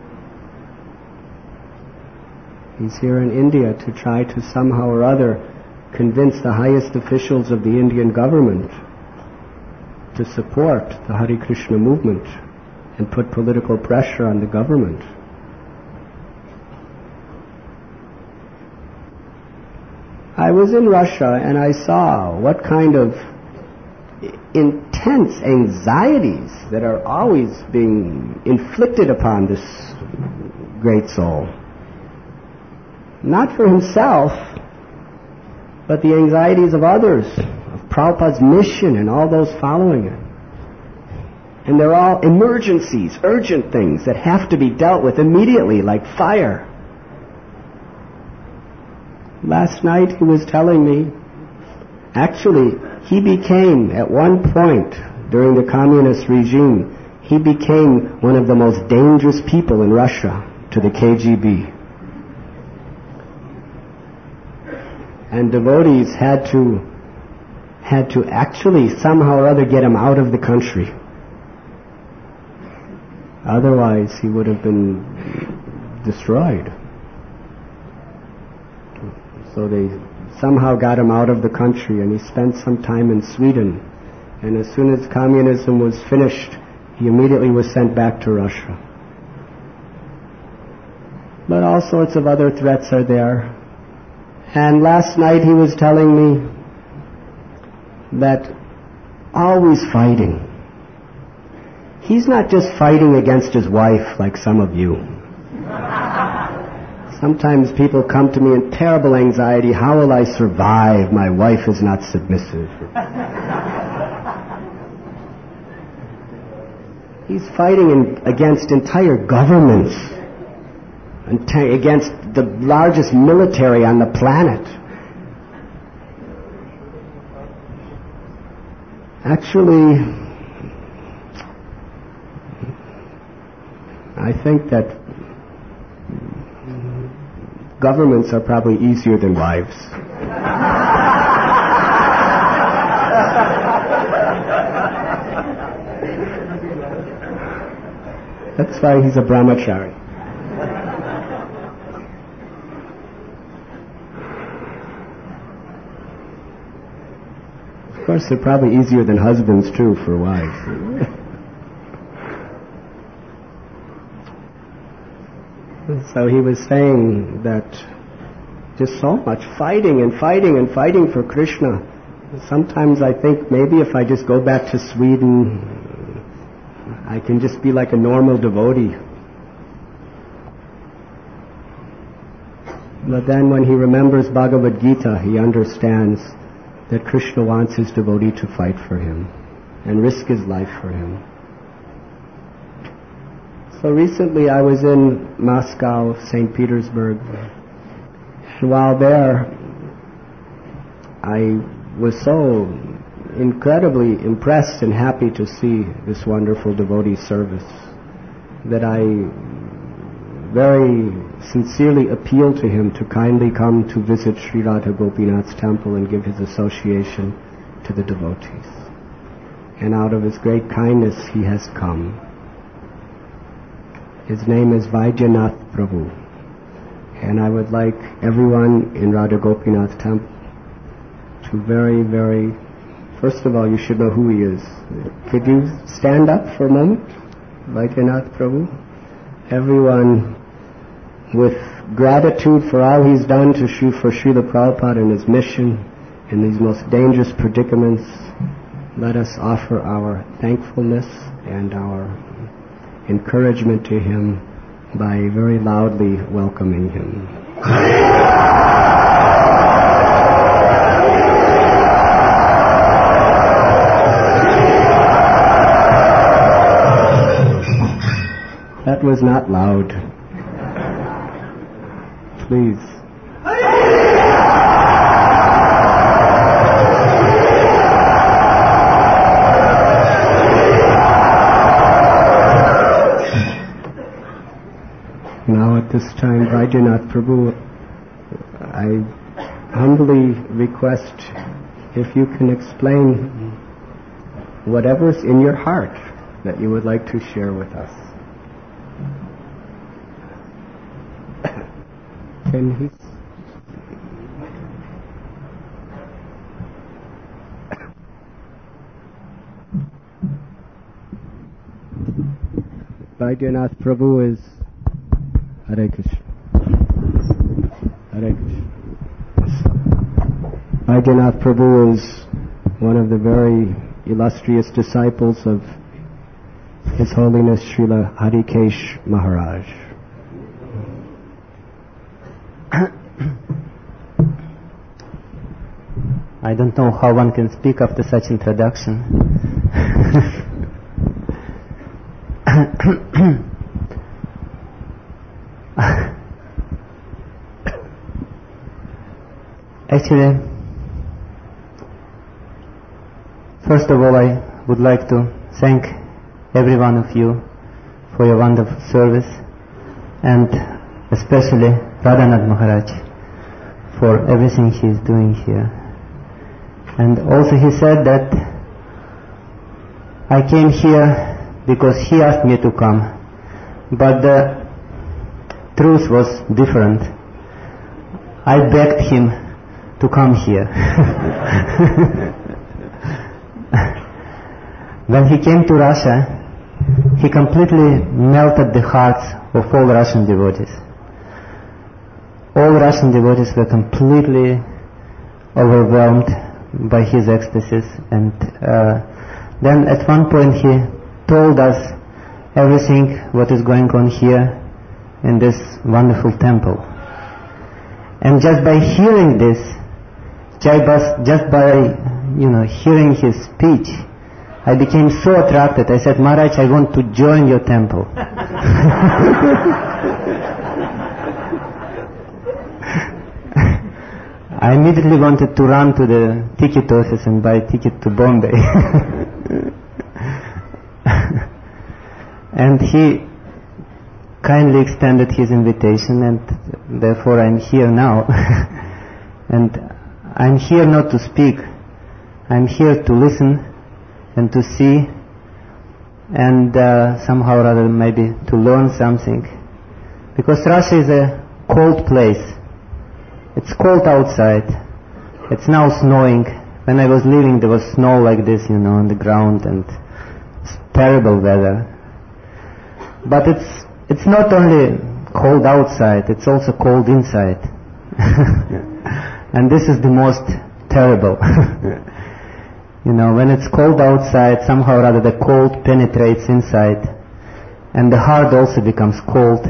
He's here in India to try to somehow or other convince the highest officials of the Indian government to support the Hare Krishna movement and put political pressure on the government. I was in Russia and I saw what kind of intense anxieties that are always being inflicted upon this great soul. Not for himself, but the anxieties of others, of Prabhupada's mission and all those following it. And they're all emergencies, urgent things that have to be dealt with immediately, like fire. Last night he was telling me, actually, he became, at one point during the communist regime, he became one of the most dangerous people in Russia to the K G B. And devotees had to had to actually somehow or other get him out of the country. Otherwise he would have been destroyed. So they somehow got him out of the country, and he spent some time in Sweden. And as soon as communism was finished, he immediately was sent back to Russia. But all sorts of other threats are there. And last night he was telling me that always fighting. He's not just fighting against his wife like some of you. Sometimes people come to me in terrible anxiety. How will I survive? My wife is not submissive. He's fighting in, against entire governments, against the largest military on the planet. Actually, I think that governments are probably easier than wives. That's why he's a brahmachari. Of course, they're probably easier than husbands too for wives. So he was saying that just so much fighting and fighting and fighting for Krishna. Sometimes I think maybe if I just go back to Sweden, I can just be like a normal devotee. But then when he remembers Bhagavad Gita, he understands that Krishna wants his devotee to fight for him and risk his life for him. So recently I was in Moscow, Saint Petersburg, and while there I was so incredibly impressed and happy to see this wonderful devotee service that I very sincerely appealed to him to kindly come to visit Sri Radha Gopinath's temple and give his association to the devotees. And out of his great kindness he has come. His name is Vaidyanath Prabhu. And I would like everyone in Radha Gopinath temple to very, very... First of all, you should know who he is. Could you stand up for a moment? Vaidyanath Prabhu. Everyone, with gratitude for all he's done to Shri, for Srila Prabhupada and his mission in these most dangerous predicaments, let us offer our thankfulness and our encouragement to him by very loudly welcoming him. That was not loud. Please. Now at this time, Vaidyanatha Prabhu, I humbly request if you can explain whatever's in your heart that you would like to share with us. Can he? Vaidyanatha Prabhu is Hare Krishna. Hare Krishna. Vaidyanatha Prabhu is one of the very illustrious disciples of His Holiness Srila Harikesh Maharaj. I don't know how one can speak after such introduction. Actually, first of all, I would like to thank every one of you for your wonderful service, and especially Radhanath Maharaj for everything he is doing here. And also he said that I came here because he asked me to come, but the truth was different. I begged him to come here. When he came to Russia, he completely melted the hearts of all Russian devotees. All Russian devotees were completely overwhelmed by his ecstasies, and uh, then at one point he told us everything what is going on here in this wonderful temple. And just by hearing this, just by you know hearing his speech, I became so attracted. I said, Maharaj, I want to join your temple. I immediately wanted to run to the ticket office and buy a ticket to Bombay. And he kindly extended his invitation, and therefore I'm here now. And I'm here not to speak. I'm here to listen and to see, and uh, somehow or other maybe to learn something. Because Russia is a cold place. It's cold outside. It's now snowing. When I was leaving, there was snow like this, you know, on the ground, and it's terrible weather. But it's it's not only cold outside, it's also cold inside. And this is the most terrible. You know, when it's cold outside, somehow or other the cold penetrates inside, and the heart also becomes cold.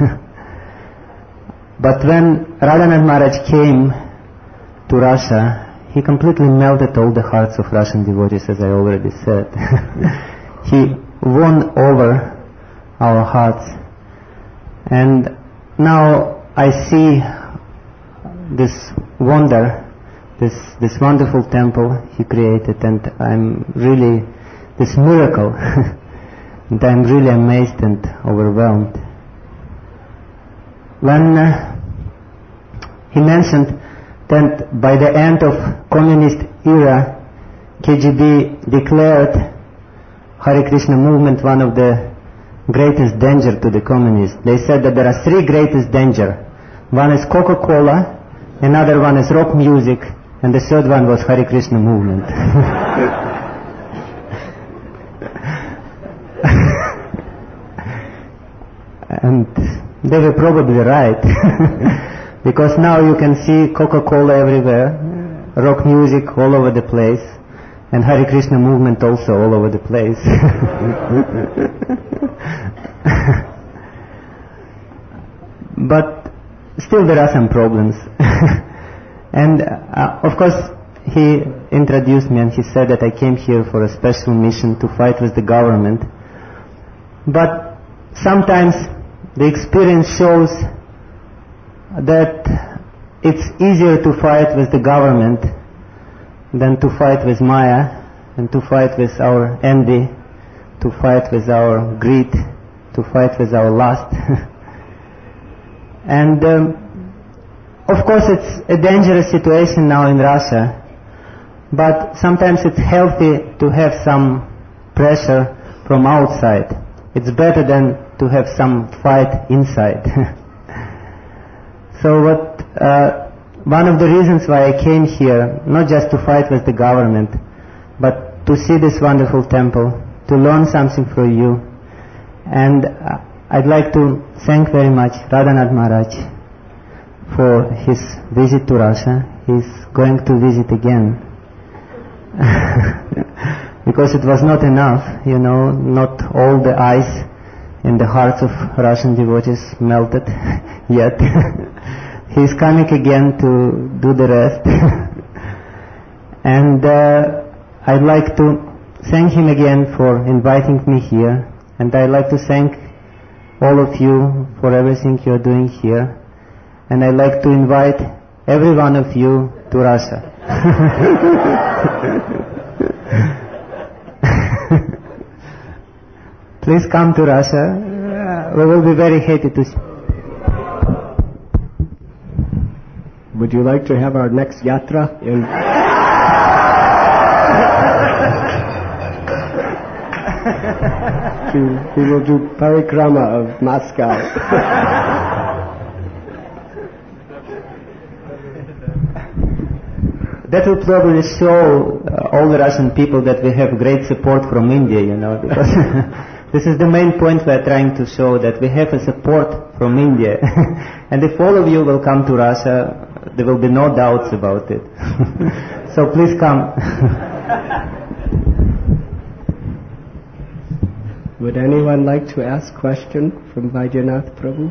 But when Radhanath Maharaj came to Russia, he completely melted all the hearts of Russian devotees, as I already said. He won over our hearts. And now I see this wonder, this this wonderful temple he created, and I'm really, this miracle, and I'm really amazed and overwhelmed. When uh, he mentioned that by the end of communist era, K G B declared Hare Krishna movement one of the greatest danger to the communists. They said that there are three greatest danger. One is Coca-Cola, another one is rock music, and the third one was Hare Krishna movement. And they were probably right. Because now you can see Coca-Cola everywhere, rock music all over the place, and Hare Krishna movement also all over the place. But still there are some problems. And uh, of course he introduced me and he said that I came here for a special mission to fight with the government. But sometimes the experience shows that it's easier to fight with the government than to fight with Maya, and to fight with our envy, to fight with our greed, to fight with our lust. And um, of course it's a dangerous situation now in Russia, but sometimes it's healthy to have some pressure from outside. It's better than to have some fight inside. So what, uh, one of the reasons why I came here, not just to fight with the government, but to see this wonderful temple, to learn something from you. And uh, I'd like to thank very much Radhanath Maharaj for his visit to Russia. He's going to visit again. Because it was not enough, you know, not all the ice in the hearts of Russian devotees melted yet. He's coming again to do the rest. And uh, I'd like to thank him again for inviting me here. And I'd like to thank all of you for everything you're doing here. And I'd like to invite every one of you to Russia. Please come to Russia. We will be very happy to see. Would you like to have our next yatra in? to, we will do parikrama of Moscow. That will probably show uh, all the Russian people that we have great support from India, you know, because this is the main point we are trying to show, that we have a support from India. And if all of you will come to Russia, there will be no doubts about it. So please come. Would anyone like to ask a question from Vaidyanatha Prabhu?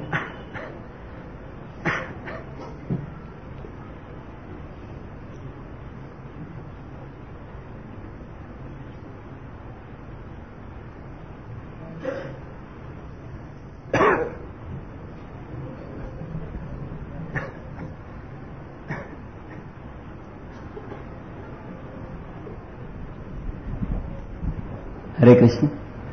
Hare Krishna.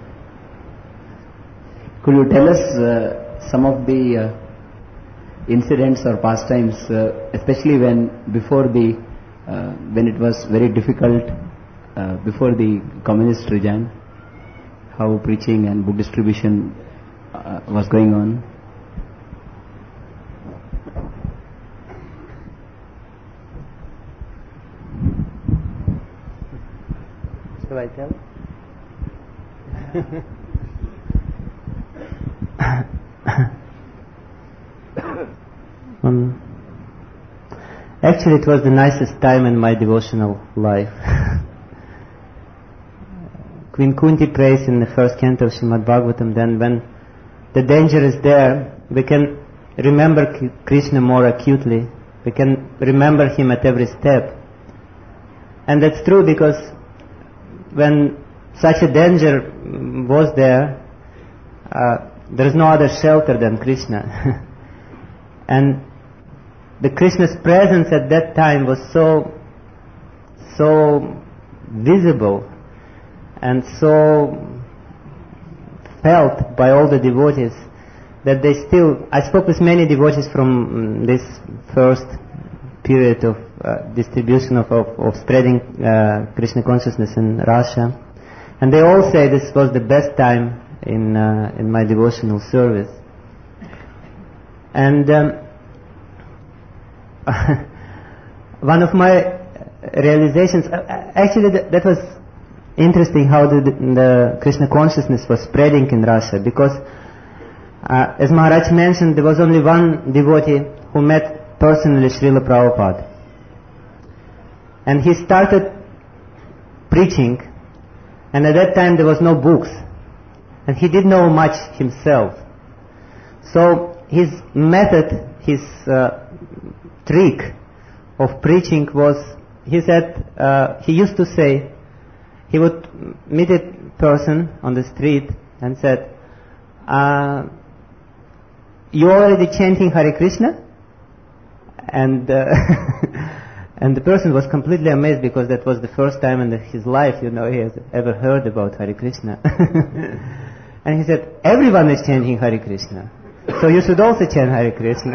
Could you tell us uh, some of the uh, incidents or pastimes, uh, especially when before the uh, when it was very difficult uh, before the communist regime, how preaching and book distribution uh, was going on? Shall I tell? um, actually, it was the nicest time in my devotional life. Queen Kunti prays in the first canto of Srimad Bhagavatam, then when the danger is there, we can remember Krishna more acutely. We can remember him at every step. And that's true because when such a danger was there, uh, there is no other shelter than Krishna. And the Krishna's presence at that time was so, so visible and so felt by all the devotees that they still, I spoke with many devotees from this first period of uh, distribution of, of, of spreading uh, Krishna consciousness in Russia. And they all say this was the best time in uh, in my devotional service. And um, one of my realizations, actually that, that was interesting how the, the Krishna consciousness was spreading in Russia, because uh, as Maharaj mentioned, there was only one devotee who met personally Srila Prabhupada. And he started preaching, and at that time there was no books, and he didn't know much himself. So his method, his uh, trick of preaching was, he said, uh, he used to say, he would meet a person on the street and said, uh, you already chanting Hare Krishna? And uh, and the person was completely amazed, because that was the first time in his life, you know, he has ever heard about Hare Krishna. And he said, everyone is chanting Hare Krishna, so you should also chant Hare Krishna.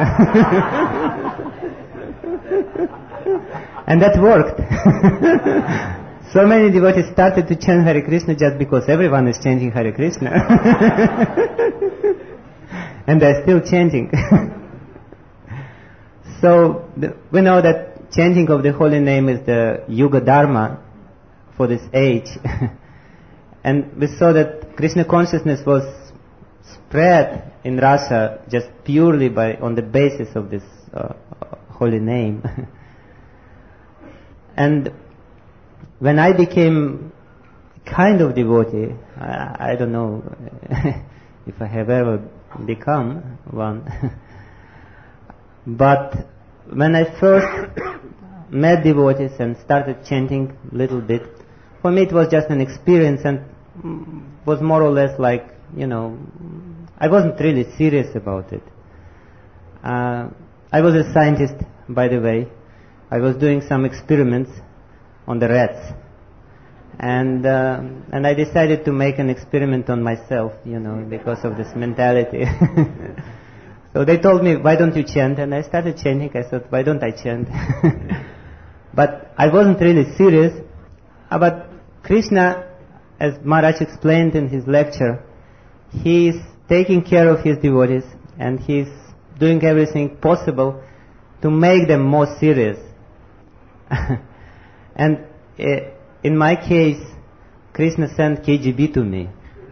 And that worked. So many devotees started to chant Hare Krishna just because everyone is chanting Hare Krishna. And they're still chanting. So the, we know that chanting of the holy name is the Yuga Dharma for this age. And we saw that Krishna consciousness was spread in Russia just purely by on the basis of this uh, holy name. And when I became kind of devotee, I, I don't know if I have ever become one, but when I first met devotees and started chanting a little bit, for me it was just an experience, and was more or less like, you know, I wasn't really serious about it. Uh, I was a scientist, by the way. I was doing some experiments on the rats, and uh, and I decided to make an experiment on myself, you know, because of this mentality. So they told me, why don't you chant? And I started chanting. I thought, why don't I chant? But I wasn't really serious. Uh, but Krishna, as Maharaj explained in his lecture, he is taking care of his devotees, and he's doing everything possible to make them more serious. And uh, in my case, Krishna sent K G B to me.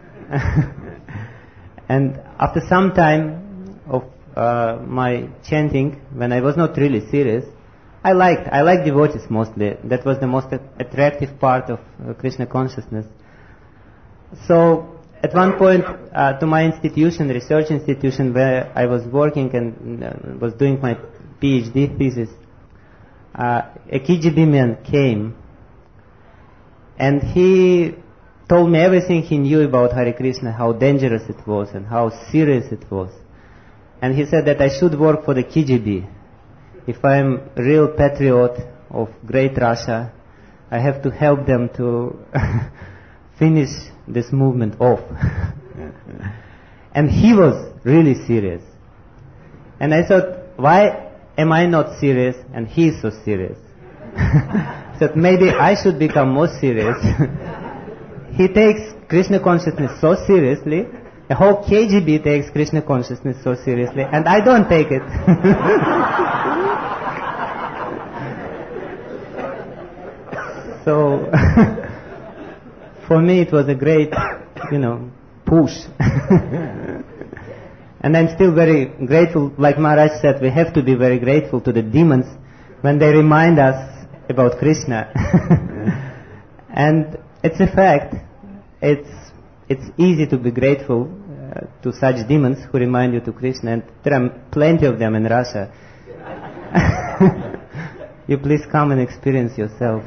And after some time of uh, my chanting, when I was not really serious, I liked I liked devotees mostly. That was the most attractive part of uh, Krishna consciousness. So at one point, uh, to my institution, research institution where I was working and uh, was doing my PhD thesis, uh, a K G B man came, and he told me everything he knew about Hare Krishna, how dangerous it was and how serious it was. And he said that I should work for the K G B. If I am a real patriot of great Russia, I have to help them to finish this movement off. And he was really serious. And I thought, why am I not serious and he is so serious? So maybe I should become more serious. He takes Krishna consciousness so seriously, the whole K G B takes Krishna consciousness so seriously, and I don't take it. So, for me it was a great, you know, push. And I'm still very grateful, like Maharaj said, we have to be very grateful to the demons when they remind us about Krishna. And it's a fact, it's it's easy to be grateful uh, to such demons who remind you to Krishna, and there are plenty of them in Russia. You please come and experience yourself.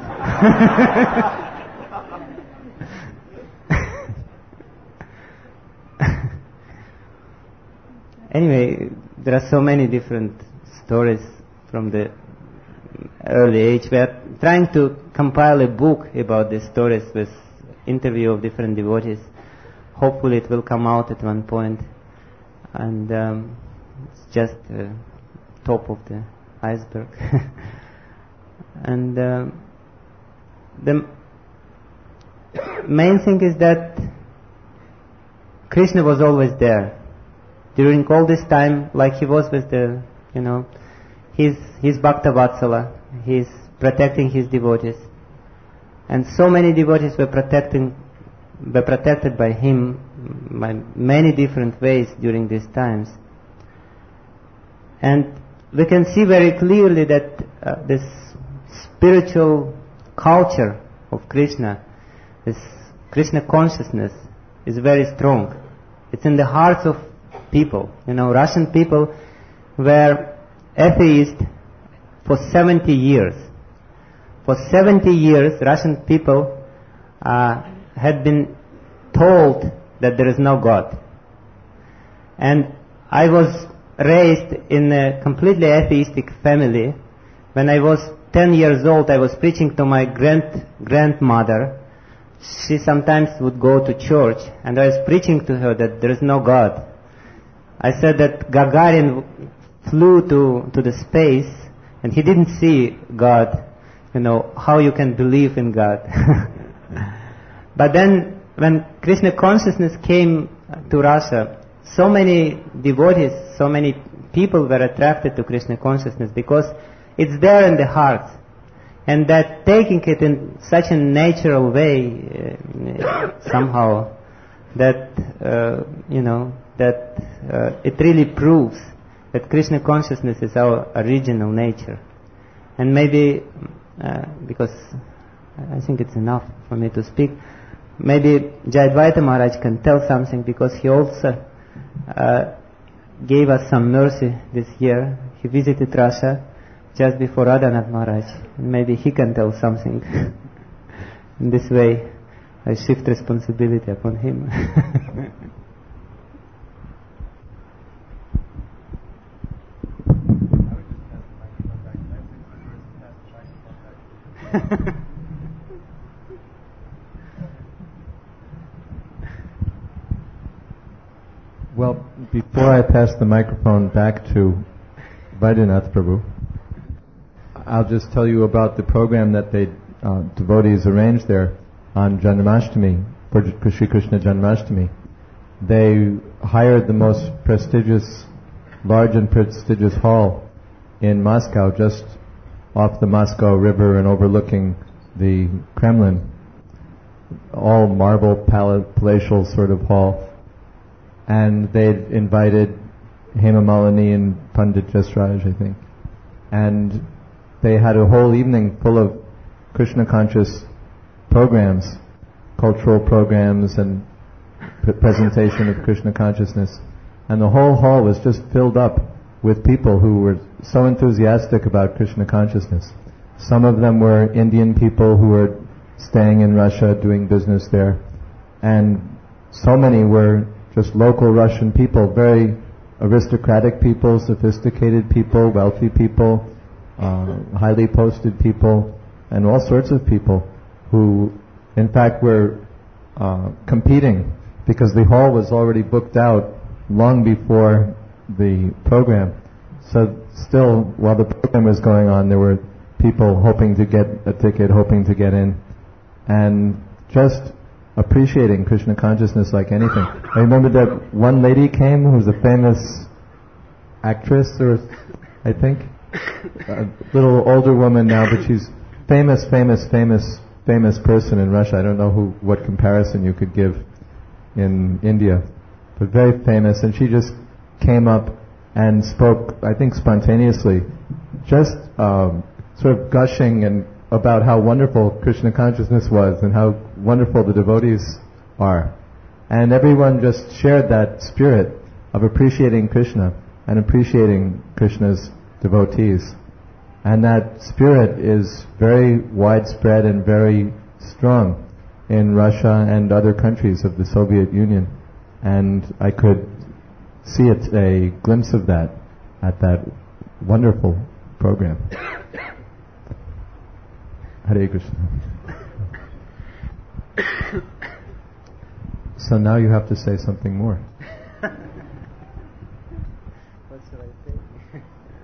Anyway, there are so many different stories from the early age. We are trying to compile a book about these stories with interview of different devotees. Hopefully it will come out at one point. And um, it's just the top of the iceberg. And um, the main thing is that Krishna was always there. During all this time, like he was with the, you know, he's, he's Bhaktavatsala, he's protecting his devotees. And so many devotees were protecting, were protected by him by many different ways during these times. And we can see very clearly that uh, this spiritual culture of Krishna, this Krishna consciousness, is very strong. It's in the hearts of people. You know, Russian people were atheists for seventy years. For seventy years, Russian people uh, had been told that there is no God. And I was raised in a completely atheistic family. When I was ten years old, I was preaching to my grand grandmother. She sometimes would go to church, and I was preaching to her that there is no God. I said that Gagarin flew to, to the space, and he didn't see God. You know, how you can believe in God. But then, when Krishna consciousness came to Russia, so many devotees, so many people were attracted to Krishna consciousness because it's there in the heart. And that taking it in such a natural way, uh, somehow, that, uh, you know, that uh, it really proves that Krishna consciousness is our original nature. And maybe, uh, because I think it's enough for me to speak, maybe Jayadvaita Maharaj can tell something, because he also uh, gave us some mercy this year. He visited Russia just before Radhanath Maharaj. Maybe he can tell something. In this way, I shift responsibility upon him. Well, before I pass the microphone back to Vaidhanath Prabhu, I'll just tell you about the program that they uh, devotees arranged there on Janmashtami, for Shri Krishna Janmashtami. They hired the most prestigious, large and prestigious hall in Moscow, just off the Moscow River and overlooking the Kremlin, all marble pal- palatial sort of hall. And they'd invited Hema Malini and Pandit Jasraj, I think. And they had a whole evening full of Krishna conscious programs, cultural programs and p- presentation of Krishna consciousness. And the whole hall was just filled up with people who were so enthusiastic about Krishna consciousness. Some of them were Indian people who were staying in Russia, doing business there. And so many were just local Russian people, very aristocratic people, sophisticated people, wealthy people, uh, highly posted people, and all sorts of people who, in fact, were uh, competing because the hall was already booked out long before the program. So still, while the program was going on, there were people hoping to get a ticket, hoping to get in, and just appreciating Krishna consciousness like anything. I remember that one lady came who was a famous actress, or I think, a little older woman now, but she's famous, famous, famous, famous person in Russia. I don't know who, what comparison you could give in India, but very famous. And she just came up and spoke, I think, spontaneously, just um, sort of gushing and about how wonderful Krishna consciousness was and how wonderful the devotees are. And everyone just shared that spirit of appreciating Krishna and appreciating Krishna's devotees. And that spirit is very widespread and very strong in Russia and other countries of the Soviet Union. And I could see it, a glimpse of that at that wonderful program. Hare Krishna. So now you have to say something more. What should I say?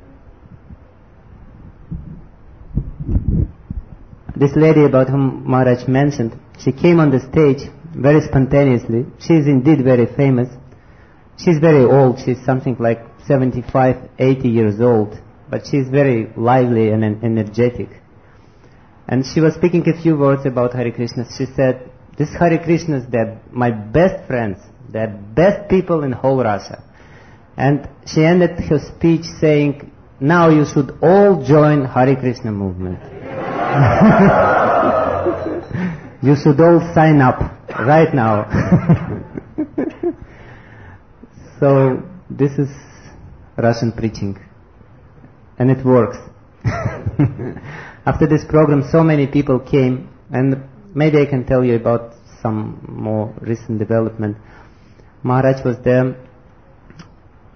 This lady about whom Maharaj mentioned, she came on the stage very spontaneously. She is indeed very famous. She's very old. She's something like seventy-five, eighty years old. But she's very lively and energetic. And she was speaking a few words about Hare Krishna. She said, "These Hare Krishnas, they're my best friends. They're best people in whole Russia." And she ended her speech saying, "Now you should all join Hare Krishna movement." You should all sign up right now. So this is Russian preaching. And it works. After this program, so many people came, and maybe I can tell you about some more recent development. Maharaj was there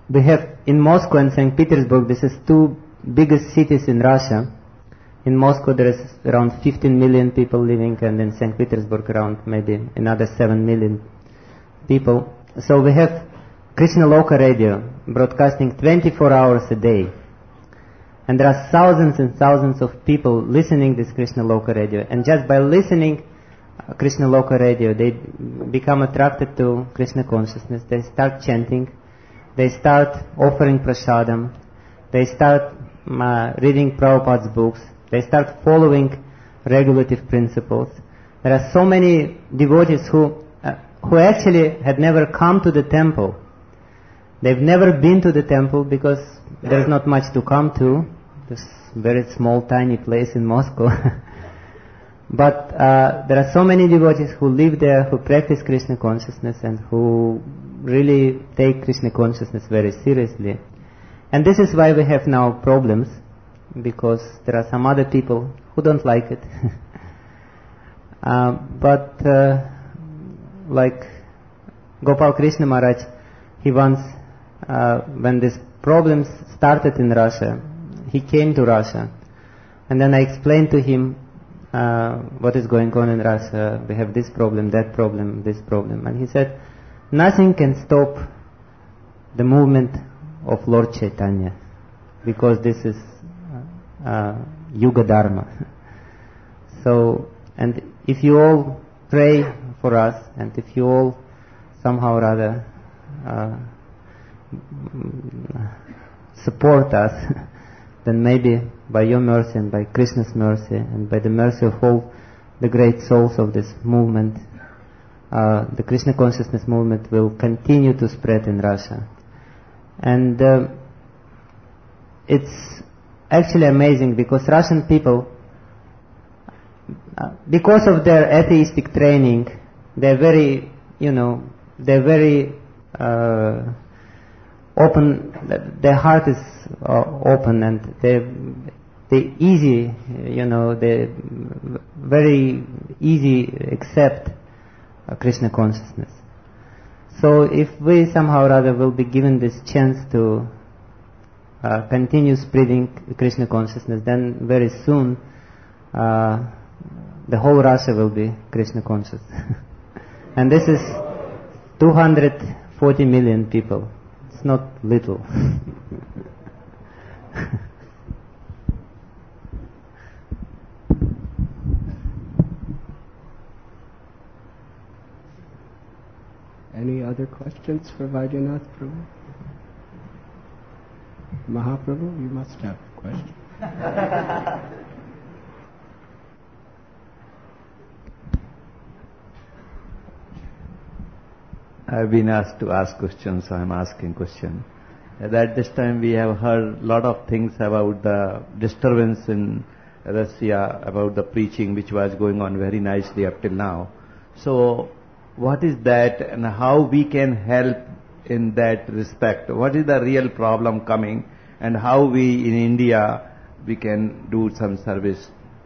we have in Moscow and Saint Petersburg, this is two biggest cities in Russia. In Moscow there is around fifteen million people living, and in Saint Petersburg around maybe another seven million people. So we have Krishna Loka radio broadcasting twenty-four hours a day. And there are thousands and thousands of people listening this Krishna Loka radio. And just by listening uh, Krishna Loka radio, they become attracted to Krishna consciousness. They start chanting. They start offering prasadam. They start uh, reading Prabhupada's books. They start following regulative principles. There are so many devotees who uh, who actually had never come to the temple. They've never been to the temple because there's not much to come to. This very small, tiny place in Moscow. But uh, there are so many devotees who live there, who practice Krishna consciousness, and who really take Krishna consciousness very seriously. And this is why we have now problems, because there are some other people who don't like it. uh, but uh, like Gopal Krishna Maharaj, he once, uh, when these problems started in Russia, he came to Russia, and then I explained to him uh, what is going on in Russia. We have this problem, that problem, this problem. And he said, nothing can stop the movement of Lord Chaitanya, because this is uh, Yuga Dharma. So, and if you all pray for us, and if you all somehow or other uh, support us, then maybe by your mercy and by Krishna's mercy and by the mercy of all the great souls of this movement, uh, the Krishna consciousness movement will continue to spread in Russia. And uh, it's actually amazing, because Russian people, uh, because of their atheistic training, they're very, you know, they're very uh, open, their heart is uh, open, and they they easy, you know, they very easy accept uh, Krishna consciousness. So if we somehow or other will be given this chance to uh, continue spreading Krishna consciousness, then very soon uh, the whole Russia will be Krishna conscious. And this is two hundred forty million people. It's not little. Any other questions for Vaidyanatha Prabhu? Mahaprabhu, you must have a question. I've been asked to ask questions, so I'm asking question. At this time we have heard a lot of things about the disturbance in Russia, about the preaching which was going on very nicely up till now. So what is that, and how we can help in that respect? What is the real problem coming, and how we in India we can do some service?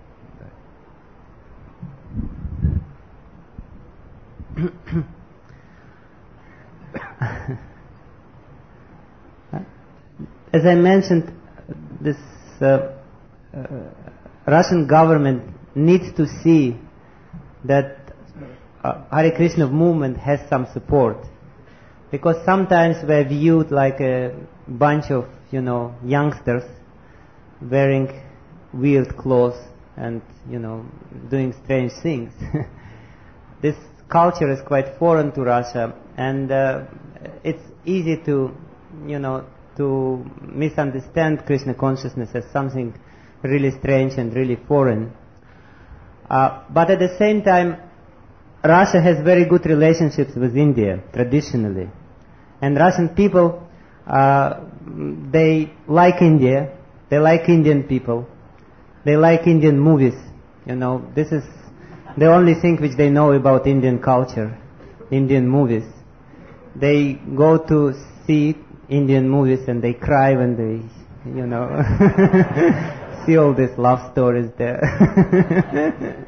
As I mentioned, this uh, uh, Russian government needs to see that uh, Hare Krishna movement has some support, because sometimes we're viewed like a bunch of, you know, youngsters wearing weird clothes and, you know, doing strange things. This culture is quite foreign to Russia, and uh, it's easy to, you know, to misunderstand Krishna consciousness as something really strange and really foreign. Uh, but at the same time, Russia has very good relationships with India, traditionally. And Russian people, uh, they like India, they like Indian people, they like Indian movies. You know, this is the only thing which they know about Indian culture, Indian movies. They go to see Indian movies and they cry when they, you know, see all these love stories there.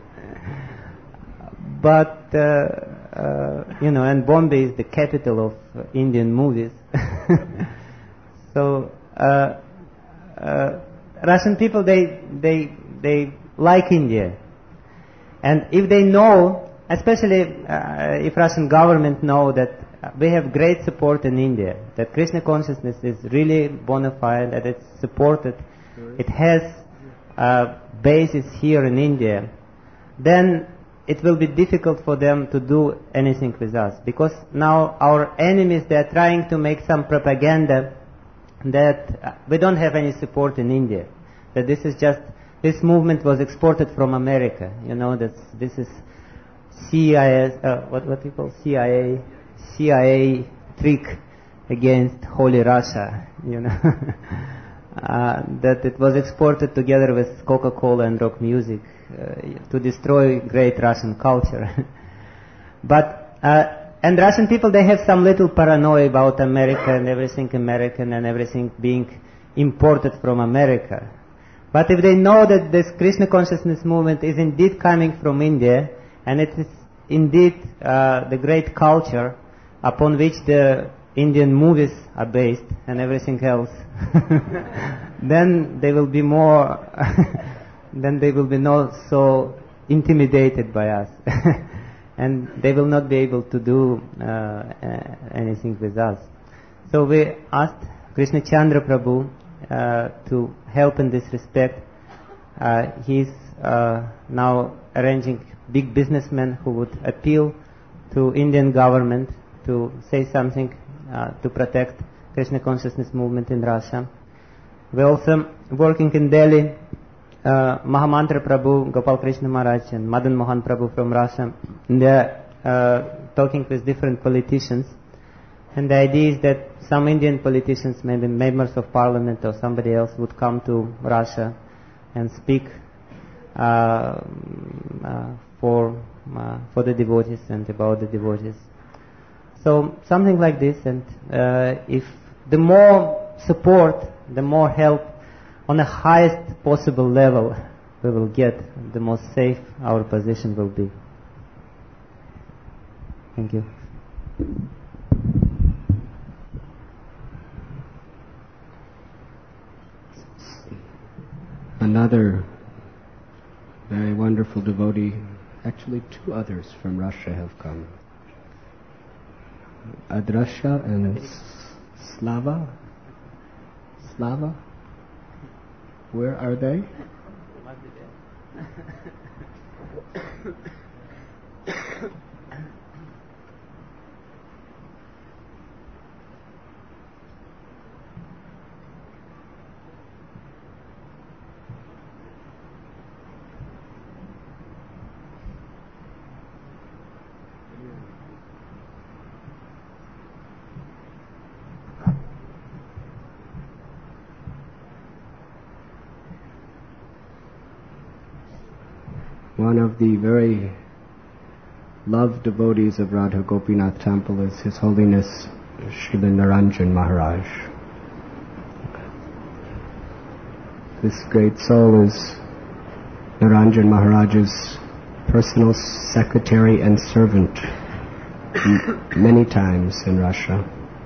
But, uh, uh, you know, and Bombay is the capital of uh, Indian movies. So uh, uh, Russian people, they they they like India, and if they know, especially uh, if Russian government know that we have great support in India, that Krishna consciousness is really bona fide, that it's supported, it has a basis here in India, then it will be difficult for them to do anything with us, because now our enemies, they are trying to make some propaganda that we don't have any support in India, that this is just, this movement was exported from America, you know, that this is C I A, uh, what what we call C I A, C I A trick against Holy Russia, you know, uh, that it was exported together with Coca-Cola and rock music uh, to destroy great Russian culture. But uh, and Russian people, they have some little paranoia about America and everything American and everything being imported from America. But if they know that this Krishna consciousness movement is indeed coming from India, and it is indeed uh, the great culture upon which the Indian movies are based and everything else, then they will be more, then they will be not so intimidated by us. And they will not be able to do uh, uh, anything with us. So we asked Krishna Chandra Prabhu uh, to help in this respect. Uh, he's uh, now arranging big businessmen who would appeal to Indian government to say something uh, to protect Krishna consciousness movement in Russia. We're also working in Delhi. Uh, Mahamantra Prabhu, Gopal Krishna Maharaj and Madan Mohan Prabhu from Russia, they're uh, talking with different politicians, and the idea is that some Indian politicians, maybe members of parliament or somebody else, would come to Russia and speak uh, uh, for uh, for the devotees and about the devotees. So something like this, and uh, if the more support, the more help on the highest possible level we will get, the more safe our position will be. Thank you. Another very wonderful devotee, actually two others from Russia have come. Adrasha and Slava. Slava? Where are they? One of the very loved devotees of Radha Gopinath Temple is His Holiness Srila Naranjan Maharaj. This great soul is Naranjan Maharaj's personal secretary and servant m- many times in Russia.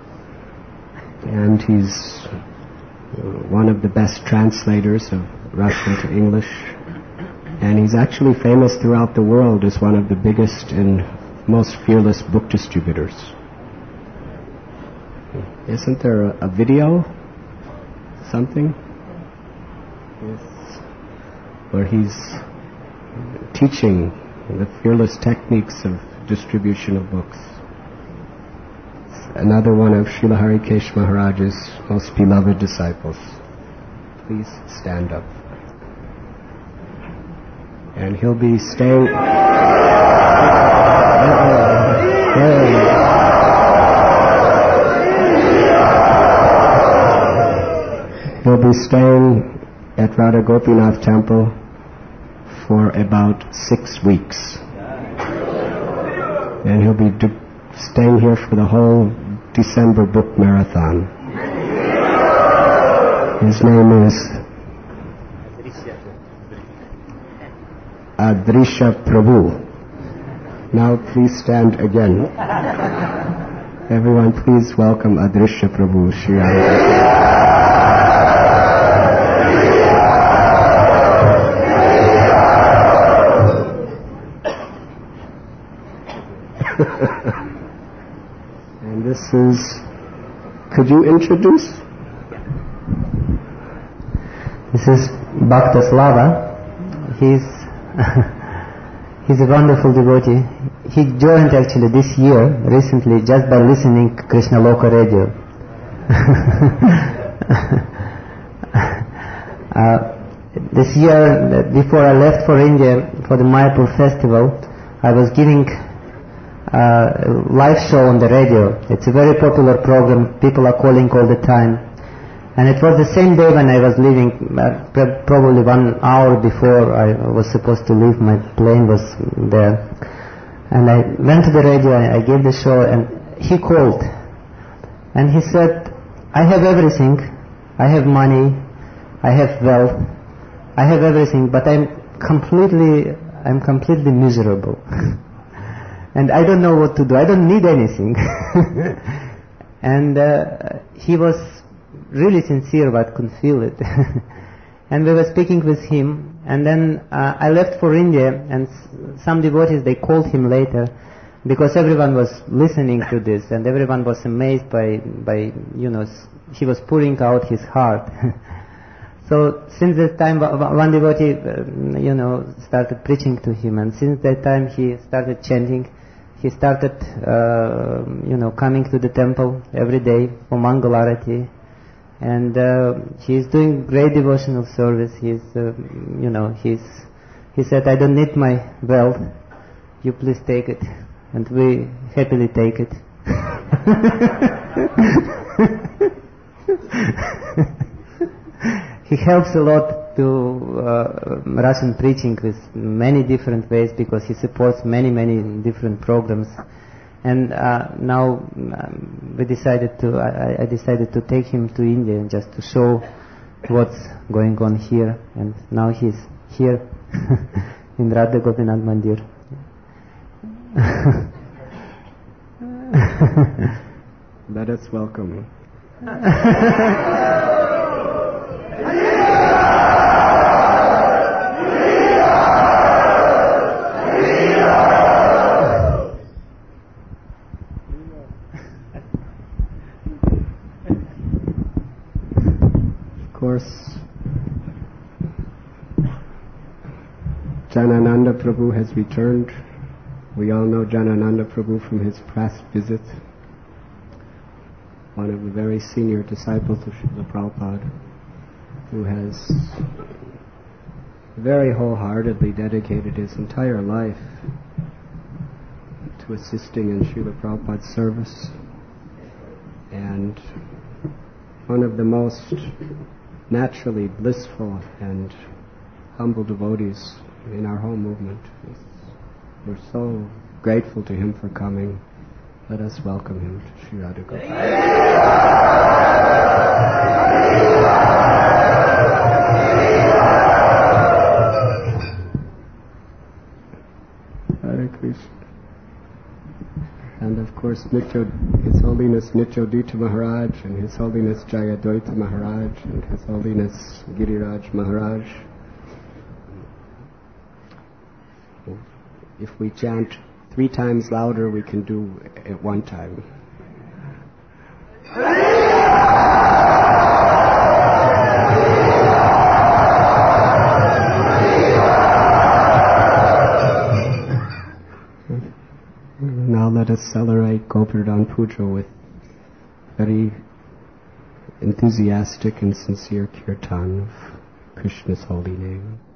And he's one of the best translators of Russian to English. And he's actually famous throughout the world as one of the biggest and most fearless book distributors. Isn't there a, a video? Something? Yes. Where he's teaching the fearless techniques of distribution of books. It's another one of Srila Harikesh Maharaj's most beloved disciples. Please stand up. And he'll be staying. He'll be staying at Radha Gopinath Temple for about six weeks. And he'll be de- staying here for the whole December book marathon. His name is Adrisha Prabhu. Now please stand again. Everyone please welcome Adrisha Prabhu, Shri Radha. And this is, could you introduce? This is Bhakta Slava. He's he's a wonderful devotee. He joined actually this year, recently, just by listening to Krishna Loka radio. uh, this year, before I left for India for the Mayapur festival, I was giving a live show on the radio. It's a very popular program. People are calling all the time. And it was the same day when I was leaving, uh, probably one hour before I was supposed to leave. My plane was there. And I went to the radio, I gave the show, and he called. And he said, I have everything. I have money. I have wealth. I have everything, but I'm completely, I'm completely miserable. And I don't know what to do. I don't need anything. And uh, he was really sincere, but couldn't feel it. And we were speaking with him, and then uh, I left for India, and s- some devotees, they called him later, because everyone was listening to this, and everyone was amazed by, by you know, s- he was pouring out his heart. So since that time, one devotee, uh, you know, started preaching to him, and since that time he started chanting. He started, uh, you know, coming to the temple every day for Mangalarati. And uh, he's doing great devotional service. He's, uh, you know, he's, he said, I don't need my wealth. You please take it. And we happily take it. He helps a lot to uh, Russian preaching with many different ways, because he supports many, many different programs. And uh, now um, we decided to, I, I decided to take him to India just to show what's going on here. And now he's here in Radha Gopinath Mandir. Let us welcome him. Of course, Janananda Prabhu has returned. We all know Janananda Prabhu from his past visit, one of the very senior disciples of Srila Prabhupada, who has very wholeheartedly dedicated his entire life to assisting in Srila Prabhupada's service, and one of the most naturally blissful and humble devotees in our whole movement. We're so grateful to him for coming. Let us welcome him to Sri Radha Gopinath. Hare Krishna. And of course, Nityo, His Holiness Nityodita Maharaj, and His Holiness Jayadvaita Maharaj, and His Holiness Giriraj Maharaj. If we chant three times louder, we can do at one time. Now let us celebrate Govardhan Puja with very enthusiastic and sincere kirtan of Krishna's holy name.